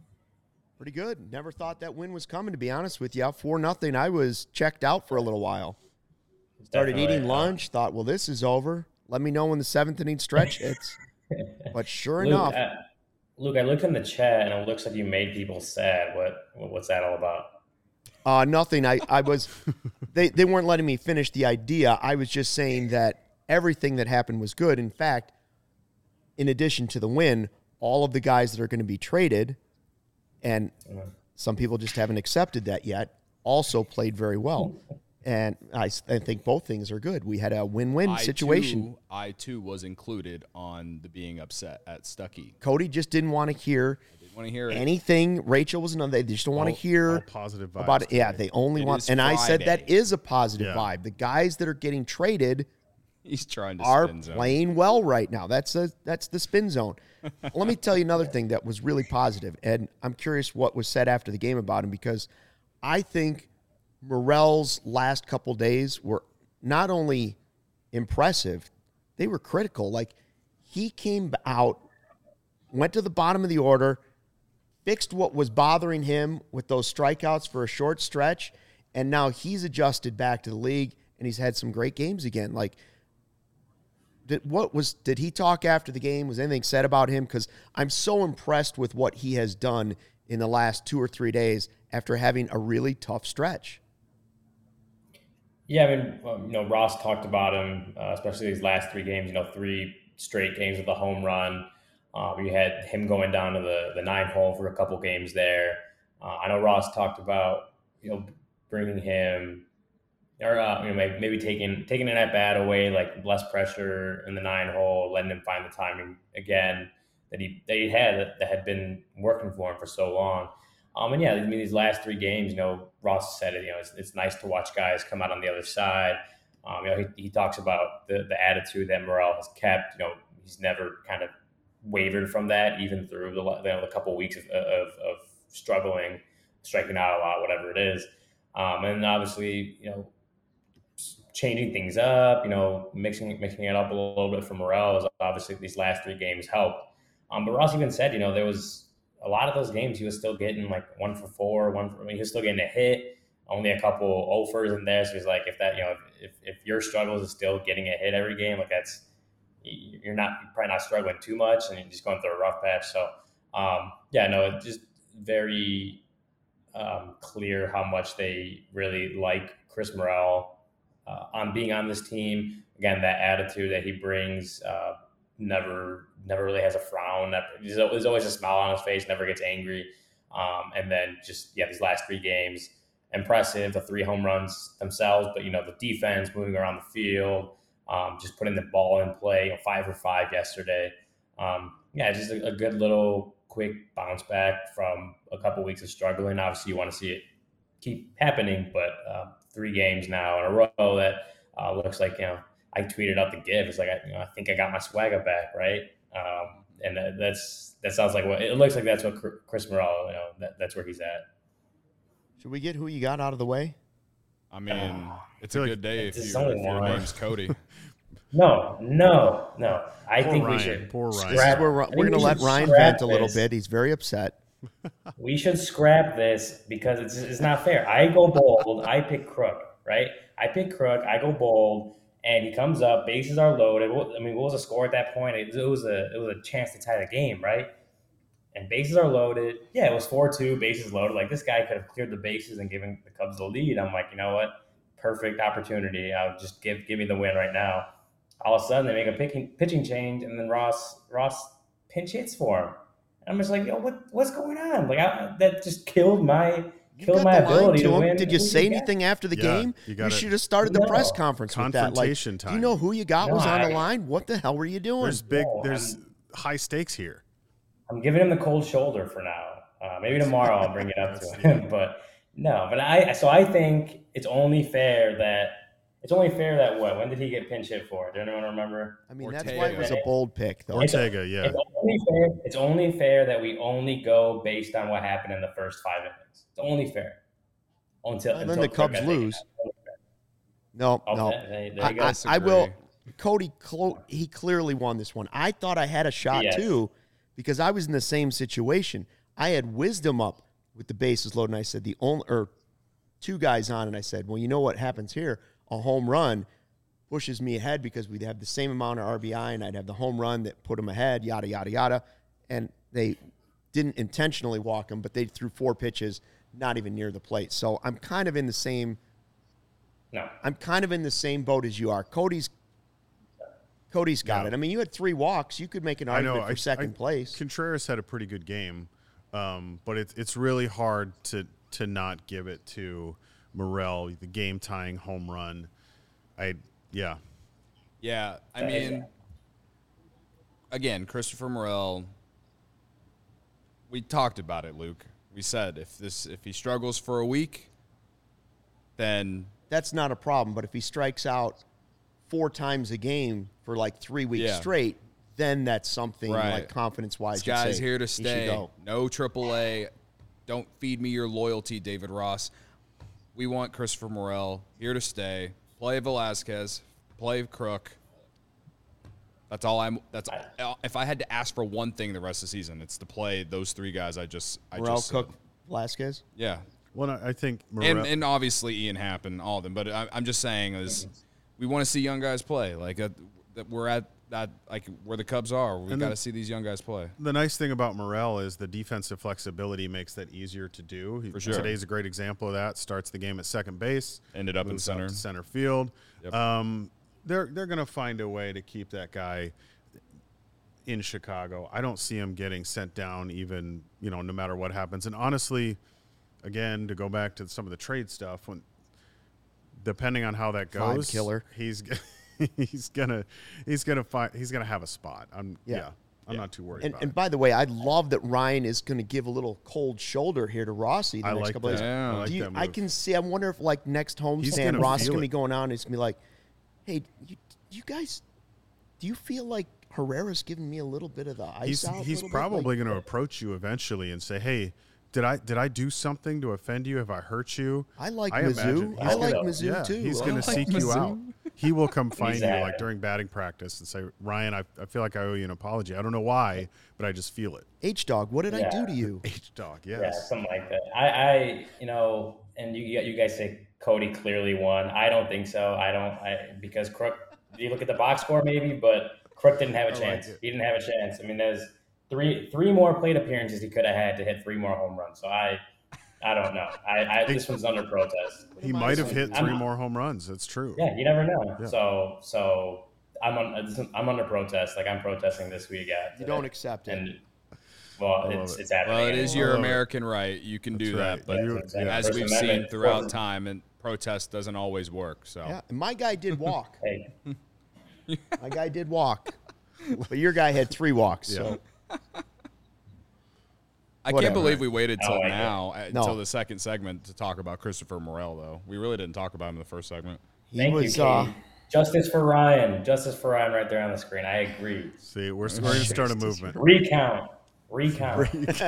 Pretty good. Never thought that win was coming, to be honest with you. four nothing. I was checked out for a little while. Started Definitely, eating uh, lunch, thought, well, this is over. Let me know when the seventh inning stretch hits. But sure Luke, enough, uh, Luke, I looked in the chat and it looks like you made people sad. What what's that all about? uh, nothing. I, I was they, they weren't letting me finish the idea. I was just saying that everything that happened was good. In fact, in addition to the win, all of the guys that are going to be traded, and some people just haven't accepted that yet, also played very well. And I, s- I think both things are good. We had a win-win I situation. Too, I too was included on the being upset at Stuckey. Cody just didn't want to hear Didn't want to hear it. anything. Rachel was another. They just don't want to all hear positive vibes about it. Yeah, today. they only It want. is And I said that Friday. is a positive Yeah. vibe. The guys that are getting traded He's trying to are spin zone. playing well right now. That's a that's the spin zone. Let me tell you another thing that was really positive, and I'm curious what was said after the game about him, because I think Morel's last couple days were not only impressive, they were critical. Like, he came out, went to the bottom of the order, fixed what was bothering him with those strikeouts for a short stretch, and now he's adjusted back to the league, and he's had some great games again. Like, did, what was did he talk after the game? Was anything said about him? Because I'm so impressed with what he has done in the last two or three days after having a really tough stretch. Yeah, I mean, um, you know, Ross talked about him, uh, especially these last three games. You know, three straight games with a home run. Uh, we had him going down to the the nine hole for a couple games there. Uh, I know Ross talked about, you know, bringing him, or uh, you know, maybe, maybe taking taking an at bat away, like less pressure in the nine hole, letting him find the timing again that he that he had that, that had been working for him for so long. Um, and yeah, I mean, these last three games, you know, Ross said it, you know, it's, it's nice to watch guys come out on the other side. Um, you know, he, he talks about the, the attitude that Morel has kept. You know, he's never kind of wavered from that, even through the, you know, the couple of weeks of, of, of struggling, striking out a lot, whatever it is. Um, and obviously, you know, changing things up, you know, mixing mixing it up a little bit for Morel is obviously these last three games helped. Um, but Ross even said, you know, there was a lot of those games he was still getting like one for four, one for, I mean, he was still getting a hit, only a couple offers in there. So he's like, if that, you know, if, if your struggles is still getting a hit every game, like that's, you're not, you're probably not struggling too much and you're just going through a rough patch. So, um, yeah, no, it's just very um, clear how much they really like Chris Morel uh, on being on this team. Again, that attitude that he brings, uh, never never really has a frown. There's always a smile on his face, never gets angry. Um, and then just, yeah, these last three games, impressive, the three home runs themselves, but, you know, the defense moving around the field, um, just putting the ball in play, you know, five for five yesterday. Um, yeah, just a, a good little quick bounce back from a couple weeks of struggling. Obviously, you want to see it keep happening, but uh, three games now in a row that uh, looks like, you know, I tweeted out the GIF. It's like, I, you know, I think I got my swagger back, right? Um, and that, that's that sounds like what it looks like. That's what Chris Morel, you know, that, that's where he's at. Should we get who you got out of the way? I mean, it's a feel like good day if, it's you, only if your one. name's Cody. No, no, no. I Poor think Ryan, we should. poor Ryan. This is Scrap, where we're, I think we're going to we let should Ryan scrap vent a little this. bit. He's very upset. We should scrap this because it's it's not fair. I go bold. I pick Crook. right? I pick Crook, I go bold, and he comes up, bases are loaded. I mean, what was the score at that point? It was a it was a chance to tie the game, right? And bases are loaded. Yeah, it was four two, bases loaded. Like, this guy could have cleared the bases and given the Cubs the lead. I'm like, you know what? Perfect opportunity. I'll just give give me the win right now. All of a sudden, they make a pitching, pitching change, and then Ross Ross pinch hits for him. And I'm just like, yo, what what's going on? Like, I, that just killed my You killed got my the line ability to to him. win. Did you Who say got? anything after the Yeah, game? you You, gotta- should have started the No. press conference with that. Like, Confrontation do you time. know who you got No, was on the I- line? What the hell were you doing? There's big. No, there's I'm- high stakes here. I'm giving him the cold shoulder for now. Uh, maybe tomorrow I'll bring it up to him. But no, but I so I think it's only fair that it's only fair that what? When did he get pinch hit for? Does anyone remember? I mean, that's Ortega. why it was a bold pick, though. It's- Ortega, yeah. It's only fair. It's only fair that we only go based on what happened in the first five innings. It's only fair. Until And until then the Crook, Cubs I think, lose. is only fair. No, Oh, no. there- there you I, go. I, I will. Disagree. Cody, Clo- he clearly won this one. I thought I had a shot Yes. too because I was in the same situation. I had Wisdom up with the bases loaded, and I said the only or two guys on, and I said, well, you know what happens here? A home run pushes me ahead because we'd have the same amount of R B I, and I'd have the home run that put him ahead. Yada yada yada, and they didn't intentionally walk him, but they threw four pitches, not even near the plate. So I'm kind of in the same. No. I'm kind of in the same boat as you are. Cody's Cody's got Yeah. it. I mean, you had three walks. You could make an I argument know. for I, second I- place. Contreras had a pretty good game, um, but it's it's really hard to to not give it to Morel, the game tying home run. I yeah. Yeah, I That is- mean, again, Christopher Morel. We talked about it, Luke. We said if this if he struggles for a week, then That's not a problem. But if he strikes out four times a game for like three weeks Yeah. straight, then that's something Right. like confidence wise. this guy's here to stay. No triple A. Don't feed me your loyalty, David Ross. We want Christopher Morel here to stay. Play Velasquez. Play Crook. That's all I'm. That's if I had to ask for one thing the rest of the season, it's to play those three guys. I just, I Morel, just said. Cook, Velasquez. Yeah, Well, I I think Morel, and and obviously Ian Happ and all of them. But I, I'm just saying is we want to see young guys play. Like uh, that we're at that like where the Cubs are. We And got to then- see these young guys play. the nice thing about Morel is the defensive flexibility makes that easier to do. He- For sure. Today's a great example of that. Starts the game at second base, Ended up in moves center. to center field. Yep. Um, they're they're going to find a way to keep that guy in Chicago. I don't see him getting sent down, even you know, no matter what happens. And honestly, again, to go back to some of the trade stuff, when depending on how that Vibe goes, killer. he's he's gonna he's gonna find he's gonna have a spot. I'm Yeah. yeah, I'm not too worried And, about and it. by the way, I love that Ryan is going to give a little cold shoulder here to Rossi the I next like couple that. days. Yeah. I like Do you, that I move. can see. I wonder if like next He's homestand, gonna Ross is feel going to it. be going on. And it's going to be like, hey, you, you guys, do you feel like Herrera's giving me a little bit of the ice He's out? a he's little bit? probably Like, going to approach you eventually and say, "Hey, did I did I do something to offend you? Have I hurt you?" I like I imagine Mizzou. he's I like gonna- Mizzou Yeah, too. he's I going like to seek you Mizzou. out. He will come find you Exactly. like during batting practice and say, "Ryan, I, I feel like I owe you an apology. I don't know why, but I just feel it." H Dog, what did I do Yeah. to you? H dog, Yeah, yes. something like that. I, I, you know, and you, you guys say Cody clearly won. I don't think so. I don't, I because Crook. You look at the box score, maybe, but Crook didn't have a I like chance. it. He didn't have a chance. I mean, there's three, three more plate appearances he could have had to hit three more home runs. So I, I don't know. I, I this one's under protest. He might have hit I'm- 3 more home runs. That's true. Yeah, you never know. Yeah. So, so I'm on, I'm under protest. Like I'm protesting this week. At, You don't accept it. And well, I love it's it. it's happening. Well, it is anyway. your love it. American right. You can do That's that, right. but You- Exactly. yeah. as First we've Amendment seen throughout wasn't- time, and protest doesn't always work. So Yeah, and my guy did walk. Hey, My guy did walk, but your guy had three walks. So I Whatever. can't believe we waited I till like it. now, uh, No. until the second segment to talk about Christopher Morel. Though we really didn't talk about him in the first segment. he thank was. you, uh, Katie. Justice for Ryan. Justice for Ryan right there on the screen. I agree. See, we're, we're going to start a movement. Recount. Recount.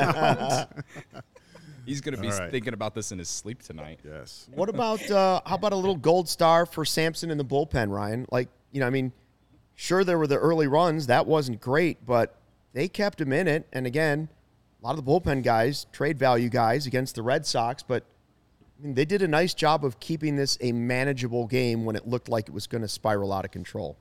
He's going to be All right. thinking about this in his sleep tonight. Yes. What about uh, how about a little gold star for Sampson in the bullpen, Ryan? Like, you know, I mean, sure there were the early runs that wasn't great, but they kept him in it. And again, a lot of the bullpen guys, trade value guys against the Red Sox, but I mean, they did a nice job of keeping this a manageable game when it looked like it was going to spiral out of control.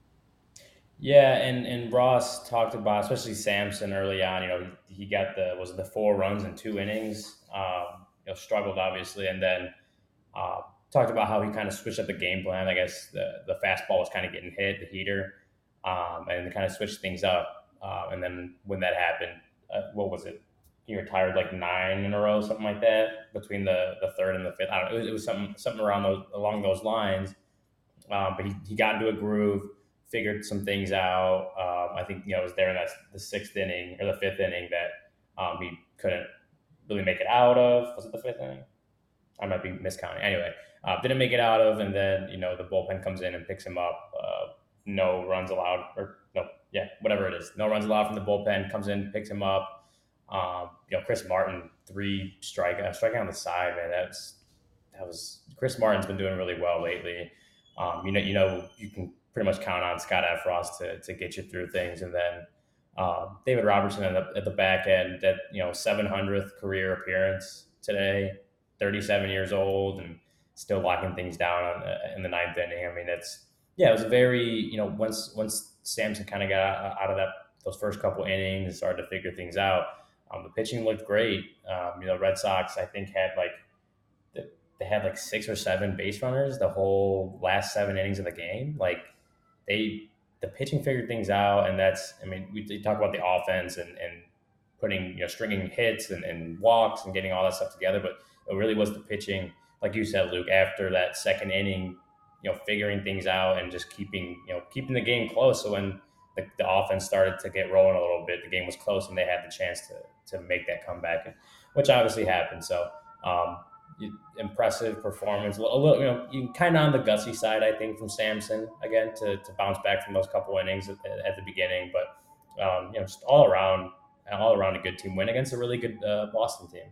Yeah, and, and Ross talked about, especially Samson early on, you know, he, he got the, was it the four runs in two innings, um, you know, struggled obviously, and then uh, talked about how he kind of switched up the game plan. I guess the, the fastball was kind of getting hit, the heater, um, and kind of switched things up. Uh, and then when that happened, uh, what was it? He retired like nine in a row, something like that, between the, the third and the fifth. I don't know. It was, it was something something around those along those lines. Um, but he, he got into a groove, figured some things out. Um, I think you know it was there in that the sixth inning or the fifth inning that um, he couldn't really make it out of. Was it the fifth inning? I might be miscounting. Anyway, uh, didn't make it out of, and then you know the bullpen comes in and picks him up. Uh, no runs allowed, or no, yeah, whatever it is. No runs allowed from the bullpen. Comes in, picks him up. Um, you know, Chris Martin, three strike, uh, striking on the side, man. That's that was Chris Martin's been doing really well lately. Um, you know, you know, you can pretty much count on Scott Effross to to get you through things, and then um, David Robertson at the, at the back end, that you know, seven hundredth career appearance today, thirty-seven years old, and still locking things down on, uh, in the ninth inning. I mean, it's yeah, it was very you know once once Samson kind of got out of that those first couple innings and started to figure things out. Um, the pitching looked great. Um, you know, Red Sox, I think, had like the, they had like six or seven base runners the whole last seven innings of the game. Like they, the pitching figured things out, and that's, I mean, we, we talk about the offense and, and putting, you know, stringing hits and, and walks and getting all that stuff together, but it really was the pitching, like you said, Luke, after that second inning, you know, figuring things out and just keeping, you know, keeping the game close. So when the, the offense started to get rolling a little bit, the game was close and they had the chance to to make that comeback, which obviously happened. So um, impressive performance. A little, you know, you kind of on the gutsy side, I think, from Samson again to, to bounce back from those couple innings at, at the beginning. But um, you know, just all around, all around a good team win against a really good uh, Boston team.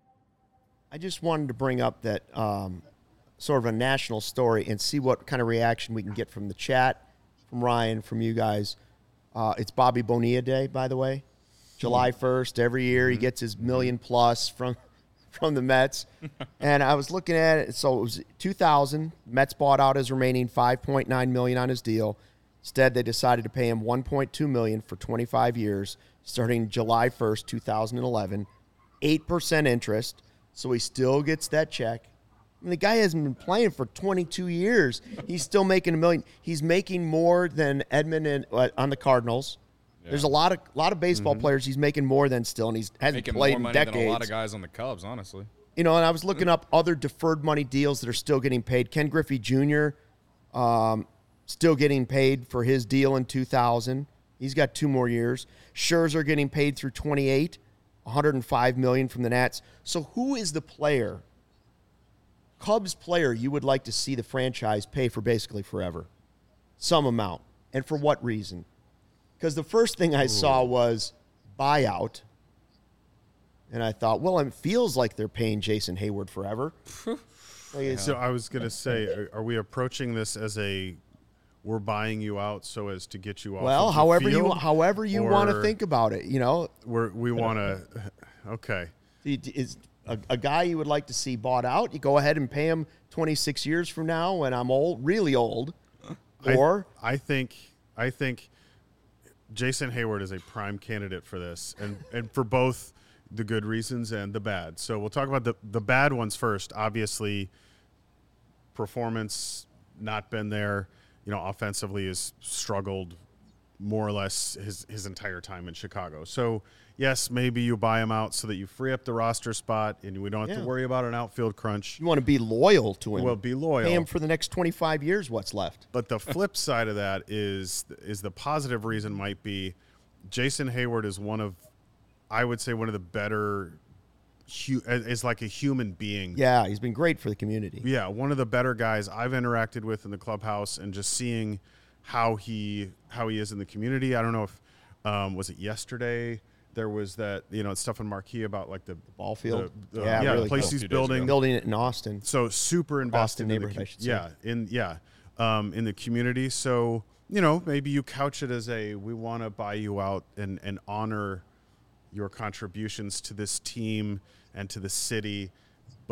I just wanted to bring up that um, sort of a national story and see what kind of reaction we can get from the chat, from Ryan, from you guys. Uh, it's Bobby Bonilla Day, by the way. July first, every year he gets his million plus from from the Mets. And I was looking at it. So it was two thousand. Mets bought out his remaining five point nine million dollars on his deal. Instead, they decided to pay him one point two million dollars for twenty-five years, starting July first, two thousand eleven. eight percent interest, so he still gets that check. I mean, the guy hasn't been playing for twenty-two years. He's still making a million. He's making more than Edman and, uh, on the Cardinals. Yeah. There's a lot of lot of baseball mm-hmm. players he's making more than still, and he's hasn't making played more in money decades. Than a lot of guys on the Cubs, honestly. You know, and I was looking up other deferred money deals that are still getting paid. Ken Griffey Junior, um, still getting paid for his deal in two thousand. He's got two more years. Scherzer getting paid through twenty-eight, one hundred five million dollars from the Nats. So who is the player, Cubs player, you would like to see the franchise pay for basically forever? Some amount. And for what reason? Because the first thing I Ooh. saw was buyout. And I thought, well, it feels like they're paying Jason Hayward forever. Yeah. So I was going to say, are, are we approaching this as a, we're buying you out so as to get you off well, of the however field? you however you want to think about it, you know. We're, we want to, okay. Is a, a guy you would like to see bought out, you go ahead and pay him twenty-six years from now when I'm old, really old. Or I, I think I think Jason Hayward is a prime candidate for this, and, and for both the good reasons and the bad. So we'll talk about the, the bad ones first. Obviously, performance not been there. You know, offensively has struggled more or less his, his entire time in Chicago. So, yes, maybe you buy him out so that you free up the roster spot and we don't have yeah. to worry about an outfield crunch. You want to be loyal to him. Well, be loyal. Pay him for the next twenty-five years what's left. But the flip side of that is is the positive reason might be Jason Hayward is one of, I would say, one of the better, is like a human being. Yeah, he's been great for the community. Yeah, one of the better guys I've interacted with in the clubhouse, and just seeing how he how he is in the community. I don't know if, um, was it yesterday? There was that, you know, stuff in Marquee about like the, the ball field. The, the, yeah, yeah really the place cool. he's building. Building it in Austin. So super invested Austin in neighborhood, the, I should say. Yeah, in yeah, um, in the community. So, you know, maybe you couch it as a, we want to buy you out and, and honor your contributions to this team and to the city, but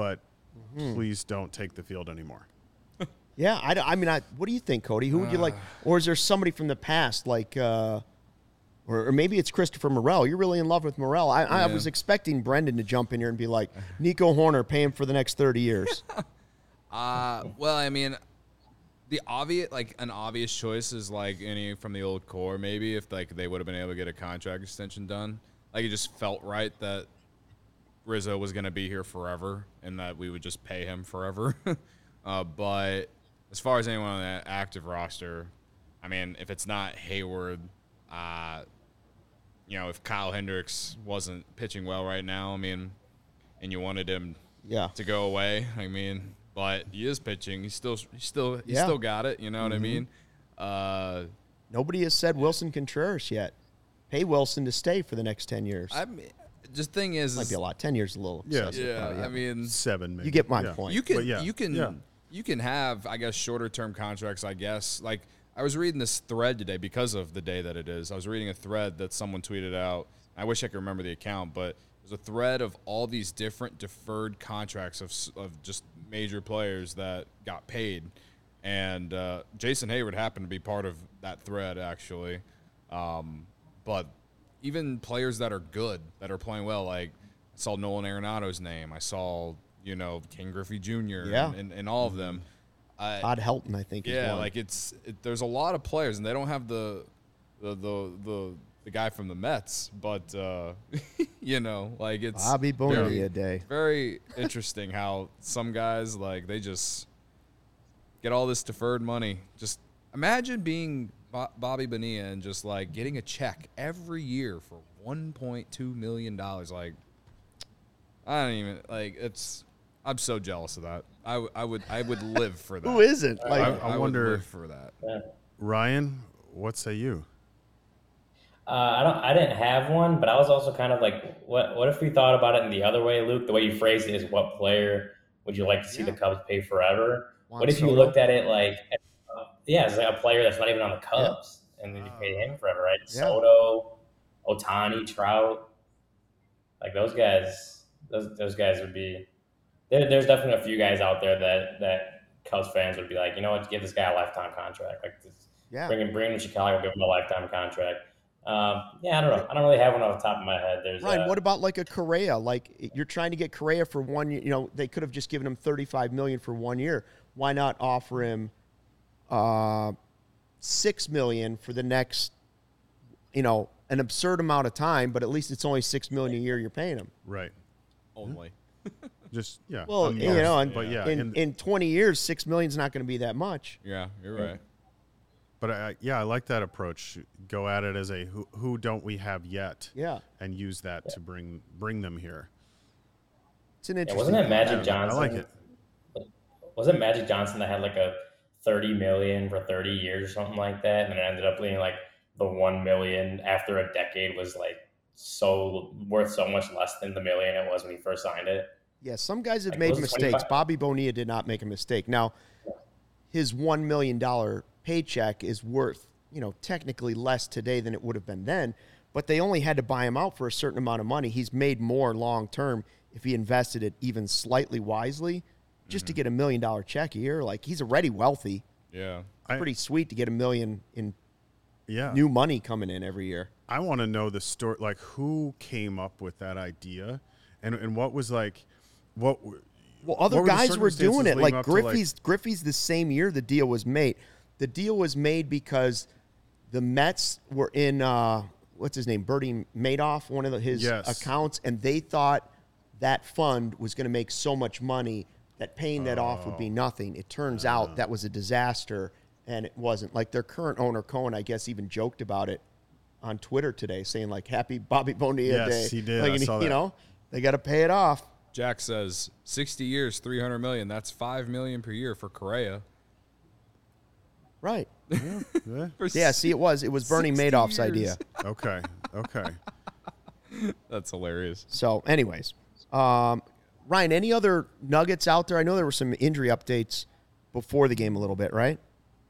mm-hmm. please don't take the field anymore. Yeah, I, I mean, I, what do you think, Cody? Who would you like? Or is there somebody from the past, like, uh, or, or maybe it's Christopher Morel? You're really in love with Morel. I, yeah. I was expecting Brendan to jump in here and be like, Nico Horner, pay him for the next thirty years. uh, well, I mean, the obvious, like, an obvious choice is, like, any from the old core, maybe, if, like, they would have been able to get a contract extension done. Like, it just felt right that Rizzo was going to be here forever and that we would just pay him forever. uh, but as far as anyone on that active roster, I mean, if it's not Hayward, uh, you know, if Kyle Hendricks wasn't pitching well right now, I mean, and you wanted him yeah. to go away, I mean, but he is pitching. He's still, he's still, he's yeah. still got it. You know what mm-hmm. I mean? Uh, Nobody has said Wilson Contreras yet. Pay Wilson to stay for the next ten years. I mean, just thing is, might be a lot. Ten years is a little yeah, excessive. Yeah, probably, yeah. I mean, seven. Maybe. You get my yeah. point. You can, yeah. you can, yeah. you can have, I guess, shorter term contracts. I guess, like I was reading this thread today because of the day that it is. I was reading a thread that someone tweeted out. I wish I could remember the account, but there's a thread of all these different deferred contracts of of just major players that got paid, and uh, Jason Hayward happened to be part of that thread actually, um, but. Even players that are good, that are playing well, like I saw Nolan Arenado's name. I saw, you know, King Griffey Junior Yeah. And, and, and all of them. Uh, Todd Helton, I think. yeah, is one. like it's it, there's a lot of players, and they don't have the the the the, the guy from the Mets, but uh, you know, like it's Bobby Bonilla very, day. Very interesting how some guys like they just get all this deferred money. Just imagine being Bobby Bonilla and just like getting a check every year for one point two million dollars. Like, I don't even like it's. I'm so jealous of that. I, w- I would I would live for that. Who isn't? Like, I, I, I wonder would live for that. Yeah. Ryan, what say you? Uh, I don't. I didn't have one, but I was also kind of like, what? What if we thought about it in the other way, Luke? The way you phrased it is, what player would you like to see Yeah. the Cubs pay forever? Juan What if you Soto? looked at it like, uh, yeah, it's like a player that's not even on the Cubs, and then you pay him forever, right? Yeah. Soto, Ohtani, Trout, like those guys. Those those guys would be. There, there's definitely a few guys out there that that Cubs fans would be like, you know what, give this guy a lifetime contract. Like, this, Yeah. bring him, bring him to Chicago, give him a lifetime contract. Um, yeah, I don't know. I don't really have one off the top of my head. There's Ryan, uh, what about like a Correa? Like you're trying to get Correa for one year. You know, they could have just given him thirty-five million dollars for one year. Why not offer him uh, six million dollars for the next, you know, an absurd amount of time, but at least it's only six million dollars a year you're paying him. Right. Only. Just yeah. Well, um, you know, and, but yeah, in, in- in twenty years, six million dollars is not going to be that much. Yeah, you're right. But I, yeah, I like that approach. Go at it as a who, who don't we have yet? Yeah. And use that to bring bring them here. It's an yeah, interesting. wasn't it Magic I Johnson? like it. Was it Magic Johnson that had like a thirty million for thirty years or something like that, and then it ended up being like the one million after a decade was like so worth so much less than the million it was when he first signed it. Yeah, some guys have Like, made was it mistakes. twenty-five? Bobby Bonilla did not make a mistake. Now, his one million dollars paycheck is worth, you know, technically less today than it would have been then, but they only had to buy him out for a certain amount of money. He's made more long term if he invested it even slightly wisely just Mm-hmm. to get a million dollar check a year. Like, he's already wealthy. Yeah. I- Pretty sweet to get a million in Yeah. new money coming in every year. I want to know the story, like who came up with that idea, and and what was like, what. w- Well, other what were the guys were circumstances doing it. leading Like up to, like- Griffey's, Griffey's the same year the deal was made. The deal was made because the Mets were in uh, what's his name, Bernie Madoff, one of the, his Yes. accounts, and they thought that fund was going to make so much money that paying that off would be Oh. nothing. It turns out that was a disaster, and it wasn't. Like their current owner Cohen, I guess, even joked about it on Twitter today, saying like "Happy Bobby Bonilla Yes, Day." he did. Like, I and, saw you that. know, they got to pay it off. Jack says sixty years, three hundred million. That's five million per year for Correa. Right. Yeah? For Yeah, see, it was. It was Bernie sixty Madoff's years. idea. Okay. Okay. That's hilarious. So, anyways, um, Ryan, any other nuggets out there? I know there were some injury updates before the game a little bit, right?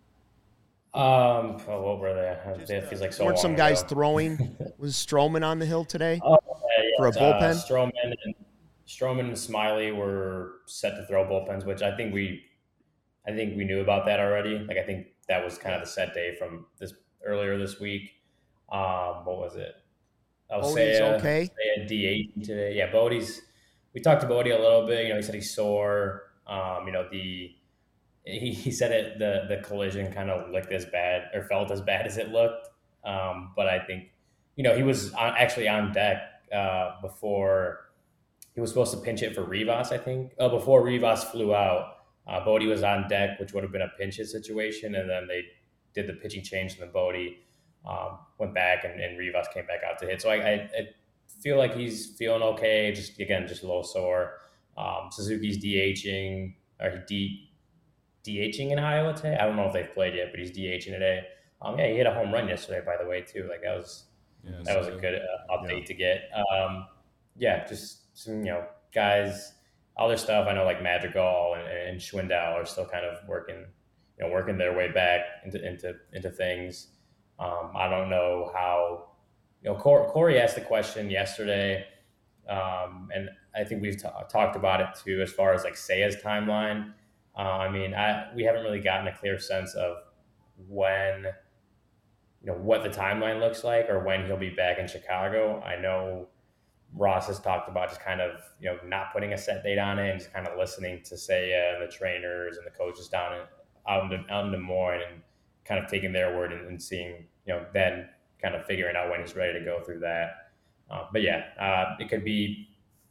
Um, oh, what were they? It feels like so Weren't long some guys ago. throwing? Was Stroman on the hill today? Oh, yeah, yeah. for a It's, bullpen? Uh, Stroman and Stroman and Smiley were set to throw bullpens, which I think we, I think we knew about that already. Like I think that was kind of the set day from this earlier this week. Um, what was it? Bodie's okay. D eight today. Yeah, Bodie's. We talked to Bodie a little bit. You know, he said he's sore. Um, you know, the he, he said it. The the collision kind of looked as bad or felt as bad as it looked. Um, but I think, you know, he was on, actually on deck uh, before he was supposed to pinch it for Rivas. I think uh, before Rivas flew out, uh, Bodie was on deck, which would have been a pinch hit situation, and then they did the pitching change, and then Bodie um, went back, and, and Rivas came back out to hit. So I, I, I feel like he's feeling okay. Just again, just a little sore. Um, Suzuki's DHing, or he D, DHing in Iowa today. I don't know if they've played yet, but he's DHing today. Um, yeah, he hit a home run yesterday, by the way, too. Like that was yeah, that was a good uh, update yeah. to get. Um, yeah, just some you know guys, other stuff. I know like Madrigal and, and Schwindel are still kind of working, you know, working their way back into into into things. Um, I don't know how. You know, Corey asked the question yesterday, um, and I think we've t- talked about it too, as far as like Seiya's timeline. Uh, I mean, I we haven't really gotten a clear sense of when, you know, what the timeline looks like or when he'll be back in Chicago. I know Ross has talked about just kind of, you know, not putting a set date on it and just kind of listening to Seiya and the trainers and the coaches down in, out in, out in Des Moines and kind of taking their word and, and seeing, you know, then kind of figuring out when he's ready to go through that. Uh, but yeah, uh, it could be,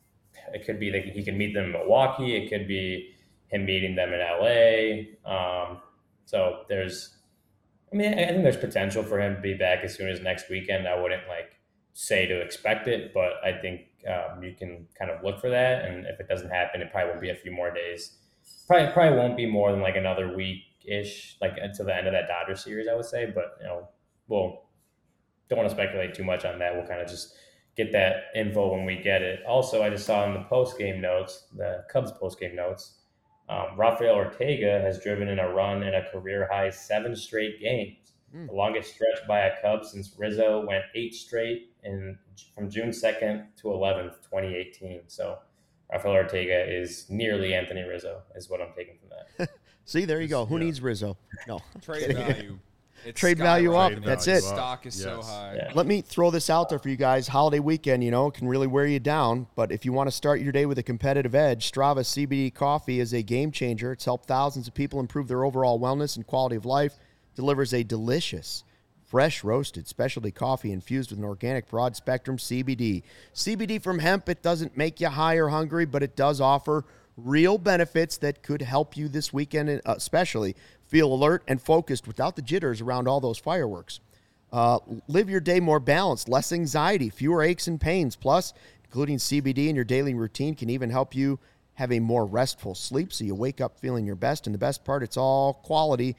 it could be that he can meet them in Milwaukee. It could be him meeting them in L A. Um, so there's, I mean, I think there's potential for him to be back as soon as next weekend. I wouldn't like say to expect it, but I think um, you can kind of look for that. And if it doesn't happen, it probably will be a few more days. Probably, probably won't be more than like another week ish, like until the end of that Dodgers series, I would say. But you know, we'll don't want to speculate too much on that. We'll kind of just get that info when we get it. Also, I just saw in the post game notes, the Cubs post game notes, um, Rafael Ortega has driven in a run in a career high seven straight games, mm. the longest stretch by a Cub since Rizzo went eight straight in from June second to eleventh, twenty eighteen. So Rafael Ortega is nearly Anthony Rizzo, is what I'm taking from that. See, there you go. Who yeah. needs Rizzo? No. Trade value. It's Trade value up. Trade That's value it. up. Stock is yes. so high. Yeah. Let me throw this out there for you guys. Holiday weekend, you know, can really wear you down. But if you want to start your day with a competitive edge, Strava C B D coffee is a game changer. It's helped thousands of people improve their overall wellness and quality of life. Delivers a delicious, fresh roasted specialty coffee infused with an organic broad spectrum C B D. C B D from hemp, it doesn't make you high or hungry, but it does offer real benefits that could help you this weekend, especially feel alert and focused without the jitters around all those fireworks. Uh, live your day more balanced, less anxiety, fewer aches and pains. Plus, including C B D in your daily routine can even help you have a more restful sleep so you wake up feeling your best. And the best part, it's all quality,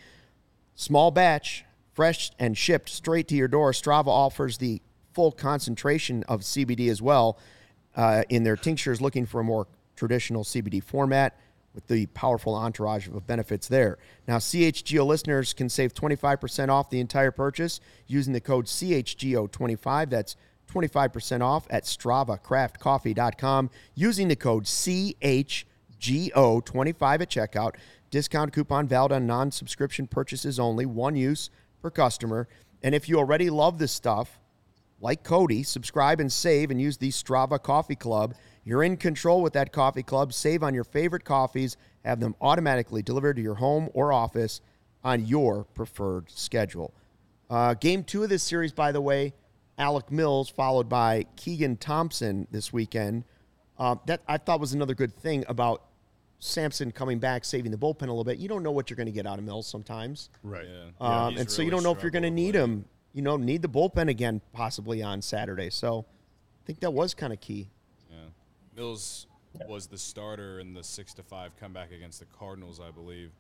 small batch, fresh and shipped straight to your door. Strava offers the full concentration of C B D as well uh, in their tinctures, looking for a more traditional C B D format with the powerful entourage of benefits there. Now, C H G O listeners can save twenty-five percent off the entire purchase using the code C H G O twenty-five. That's twenty-five percent off at strava craft coffee dot com using the code C H G O twenty-five at checkout. Discount coupon valid on non-subscription purchases only, one use per customer. And if you already love this stuff, like Cody, subscribe and save and use the Strava Coffee Club. You're in control with that coffee club. Save on your favorite coffees. Have them automatically delivered to your home or office on your preferred schedule. Uh, game two of this series, by the way, Alec Mills followed by Keegan Thompson this weekend. Uh, that I thought was another good thing about Sampson coming back, saving the bullpen a little bit. You don't know what you're going to get out of Mills sometimes. Right. Yeah. Um, Yeah, and he's so you really don't know if you're going to struggled need lately. him. You know, need the bullpen again possibly on Saturday. So I think that was kind of key. Yeah. Mills was the starter in the six to five comeback against the Cardinals, I believe.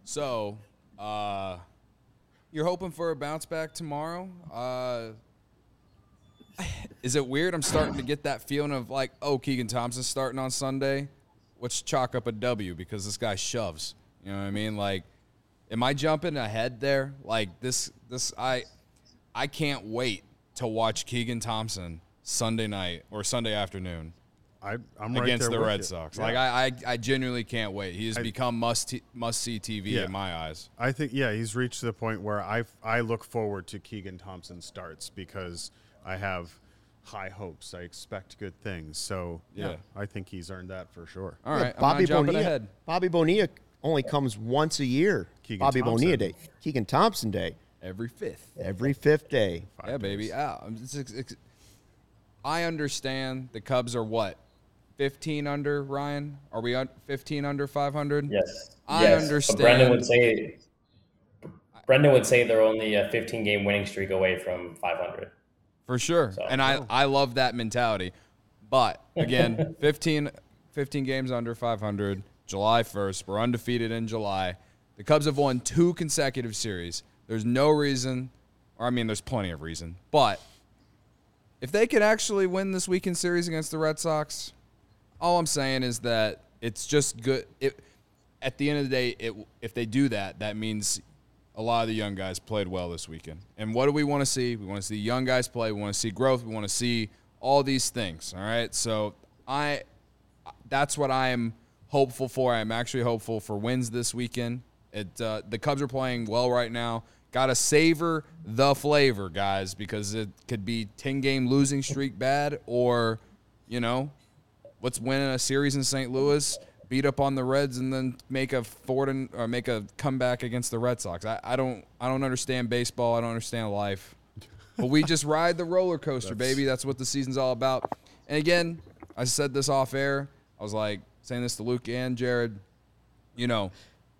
So, uh, you're hoping for a bounce back tomorrow. Uh, is it weird? I'm starting to get that feeling of like, oh, Keegan Thompson's starting on Sunday. Let's chalk up a W because this guy shoves. You know what I mean? Like, am I jumping ahead there? Like this, this I, I can't wait to watch Keegan Thompson Sunday night or Sunday afternoon. I, I'm right against there the with Red you. Sox. Yeah. Like I, I, I genuinely can't wait. He has I- become must t- must see T V Yeah. in my eyes. I think, yeah, he's reached the point where I I look forward to Keegan Thompson starts because I have high hopes. I expect good things. So, yeah, Yeah. I think he's earned that for sure. All Yeah, right, I'm Bobby not jumping Bonilla. ahead. Bobby Bonilla only comes once a year. Keegan Bobby Thompson. Bonilla Day. Keegan Thompson Day. Every fifth. Every fifth day. Five Yeah, days. baby. Yeah, I'm just ex- ex- I understand the Cubs are what, fifteen under, Ryan? Are we un- fifteen under five hundred? Yes. I yes. understand. But Brendan would say Brendan would say they're only a fifteen game winning streak away from five hundred. For sure. So- and I, I love that mentality. But, again, fifteen, fifteen games under five hundred, July first. We're undefeated in July. The Cubs have won two consecutive series. There's no reason, or I mean, there's plenty of reason. But if they could actually win this weekend series against the Red Sox, all I'm saying is that it's just good. It, at the end of the day, it, if they do that, that means a lot of the young guys played well this weekend. And what do we want to see? We want to see young guys play. We want to see growth. We want to see all these things, all right? So I, that's what I am hopeful for. I'm actually hopeful for wins this weekend. It, uh, the Cubs are playing well right now. Got to savor the flavor, guys, because it could be ten-game losing streak bad or, you know, let's win a series in Saint Louis, beat up on the Reds, and then make a forward and, or make a comeback against the Red Sox. I, I don't I don't understand baseball. I don't understand life. But we just ride the roller coaster, baby. That's what the season's all about. And again, I said this off air. I was like saying this to Luke and Jared. You know,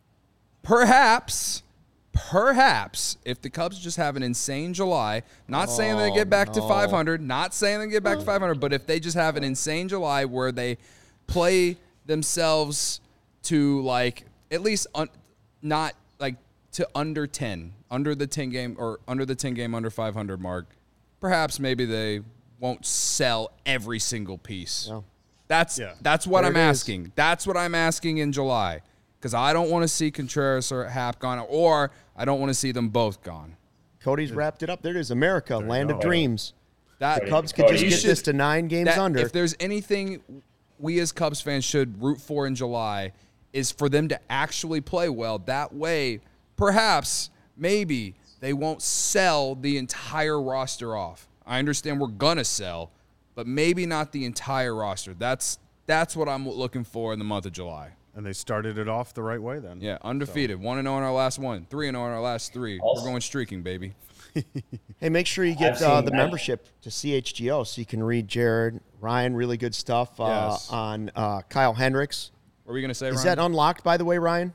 perhaps, perhaps if the Cubs just have an insane July, not saying they get back to five hundred, not saying they get back to five hundred, but if they just have an insane July where they play themselves to like at least un, not like to under ten, under the ten game or under the ten game under five hundred mark, perhaps maybe they won't sell every single piece. No. That's Yeah. that's what There I'm it is. asking. That's what I'm asking in July because I don't want to see Contreras or Happ gone, or I don't want to see them both gone. Cody's wrapped it up. There it is. America, land of go. dreams. That Cody, Cubs could Cody, just you get should- this to nine games that- under. If there's anything we as Cubs fans should root for in July is for them to actually play well. That way, perhaps, maybe they won't sell the entire roster off. I understand we're gonna sell, but maybe not the entire roster. That's that's what I'm looking for in the month of July. And they started it off the right way then. Yeah, undefeated, one and zero in our last one, three and zero in our last three. Also- We're going streaking, baby. Hey, make sure you get I've uh, seen the that. membership to C H G O so you can read Jared, Ryan, really good stuff uh, Yes. on uh, Kyle Hendricks. What were we gonna say, Is Ryan? that unlocked, by the way, Ryan?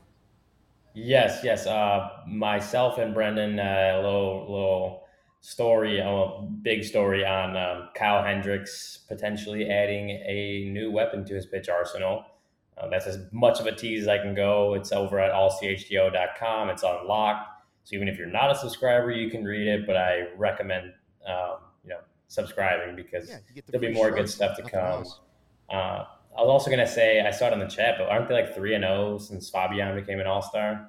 Yes, yes. Uh, myself and Brendan, uh, a little little story, a big story on um, Kyle Hendricks potentially adding a new weapon to his pitch arsenal. Uh, that's as much of a tease as I can go. It's over at all c h g o dot com. It's unlocked, so even if you're not a subscriber, you can read it. But I recommend um, you know subscribing because Yeah, you get the there'll be free more shirts, good stuff to nothing come. else. Uh, I was also gonna say I saw it in the chat, but aren't they like three and zero since Fabian became an All Star?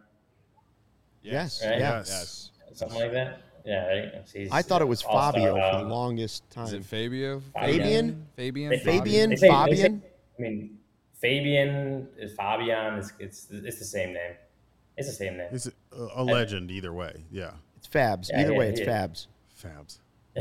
Yes. Right? Yes. Yes. Something like that. Yeah, right? So he's I thought it was all-star, Fabio for um, the longest Is it time. Fabio? Fabian? Fabian? They- Fabian? they say- they Fabian? say- I mean, Fabian is Fabian. It's, it's it's the same name. It's the same name. He's a, a legend either way. Yeah. It's Fabs. Yeah, Either yeah, way, it's yeah. Fabs. Fabs.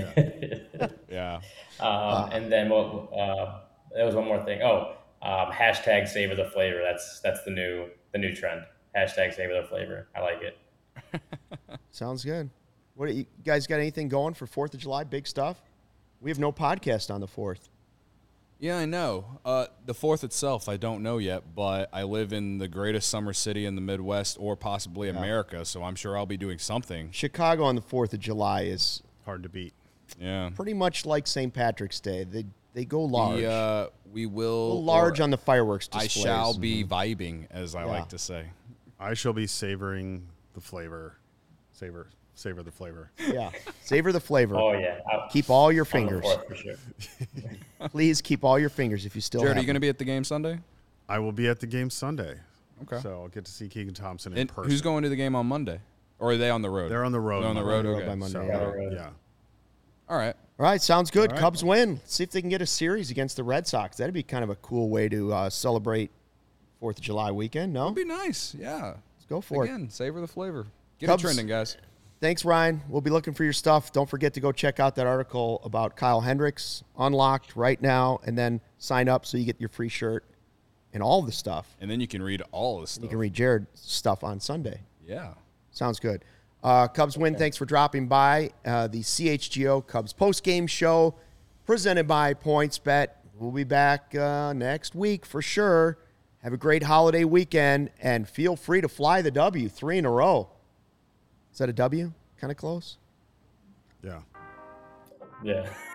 Yeah. Um, and then what? Uh, there was one more thing. Oh, um, hashtag savor the flavor. That's that's the new the new trend. Hashtag savor the flavor. I like it. Sounds good. What you guys got anything going for fourth of July? Big stuff? We have no podcast on the fourth. Yeah, I know. Uh, the fourth itself, I don't know yet, but I live in the greatest summer city in the Midwest or possibly America, so I'm sure I'll be doing something. Chicago on the fourth of July is Hard to beat. Yeah. pretty much like Saint Patrick's Day. They they go large. We, uh, we will. go large or on the fireworks I displays. shall be vibing, as I Yeah. like to say. I shall be savoring the flavor. Savor. Savor the flavor. Yeah. Savor the flavor. Oh yeah. I, Keep all your on the fingers. fourth for sure. Please keep all your fingers if you still Jared, are have you going to them. be at the game Sunday? I will be at the game Sunday. Okay. So I'll get to see Keegan Thompson in And person. who's going to the game on Monday? Or are they on the road? Or They're on the road. They're on the road? road Okay. by Monday, So, yeah. road. yeah. All right. All right, sounds good. All right. Cubs win. Let's see if they can get a series against the Red Sox. That'd be kind of a cool way to uh, celebrate fourth of July weekend, no? That'd be nice. Yeah. Let's go for Again, it. savor the flavor. Get Cubs- it trending, guys. Thanks, Ryan. We'll be looking for your stuff. Don't forget to go check out that article about Kyle Hendricks, unlocked right now, and then sign up so you get your free shirt and all the stuff. And then you can read all of this stuff. You can read Jared's stuff on Sunday. Yeah. Sounds good. Uh, Cubs win. Thanks for dropping by. Uh, the C H G O Cubs postgame show presented by PointsBet. We'll be back uh, next week for sure. Have a great holiday weekend, and feel free to fly the W three in a row. Is that a W? Kind of close? Yeah. Yeah.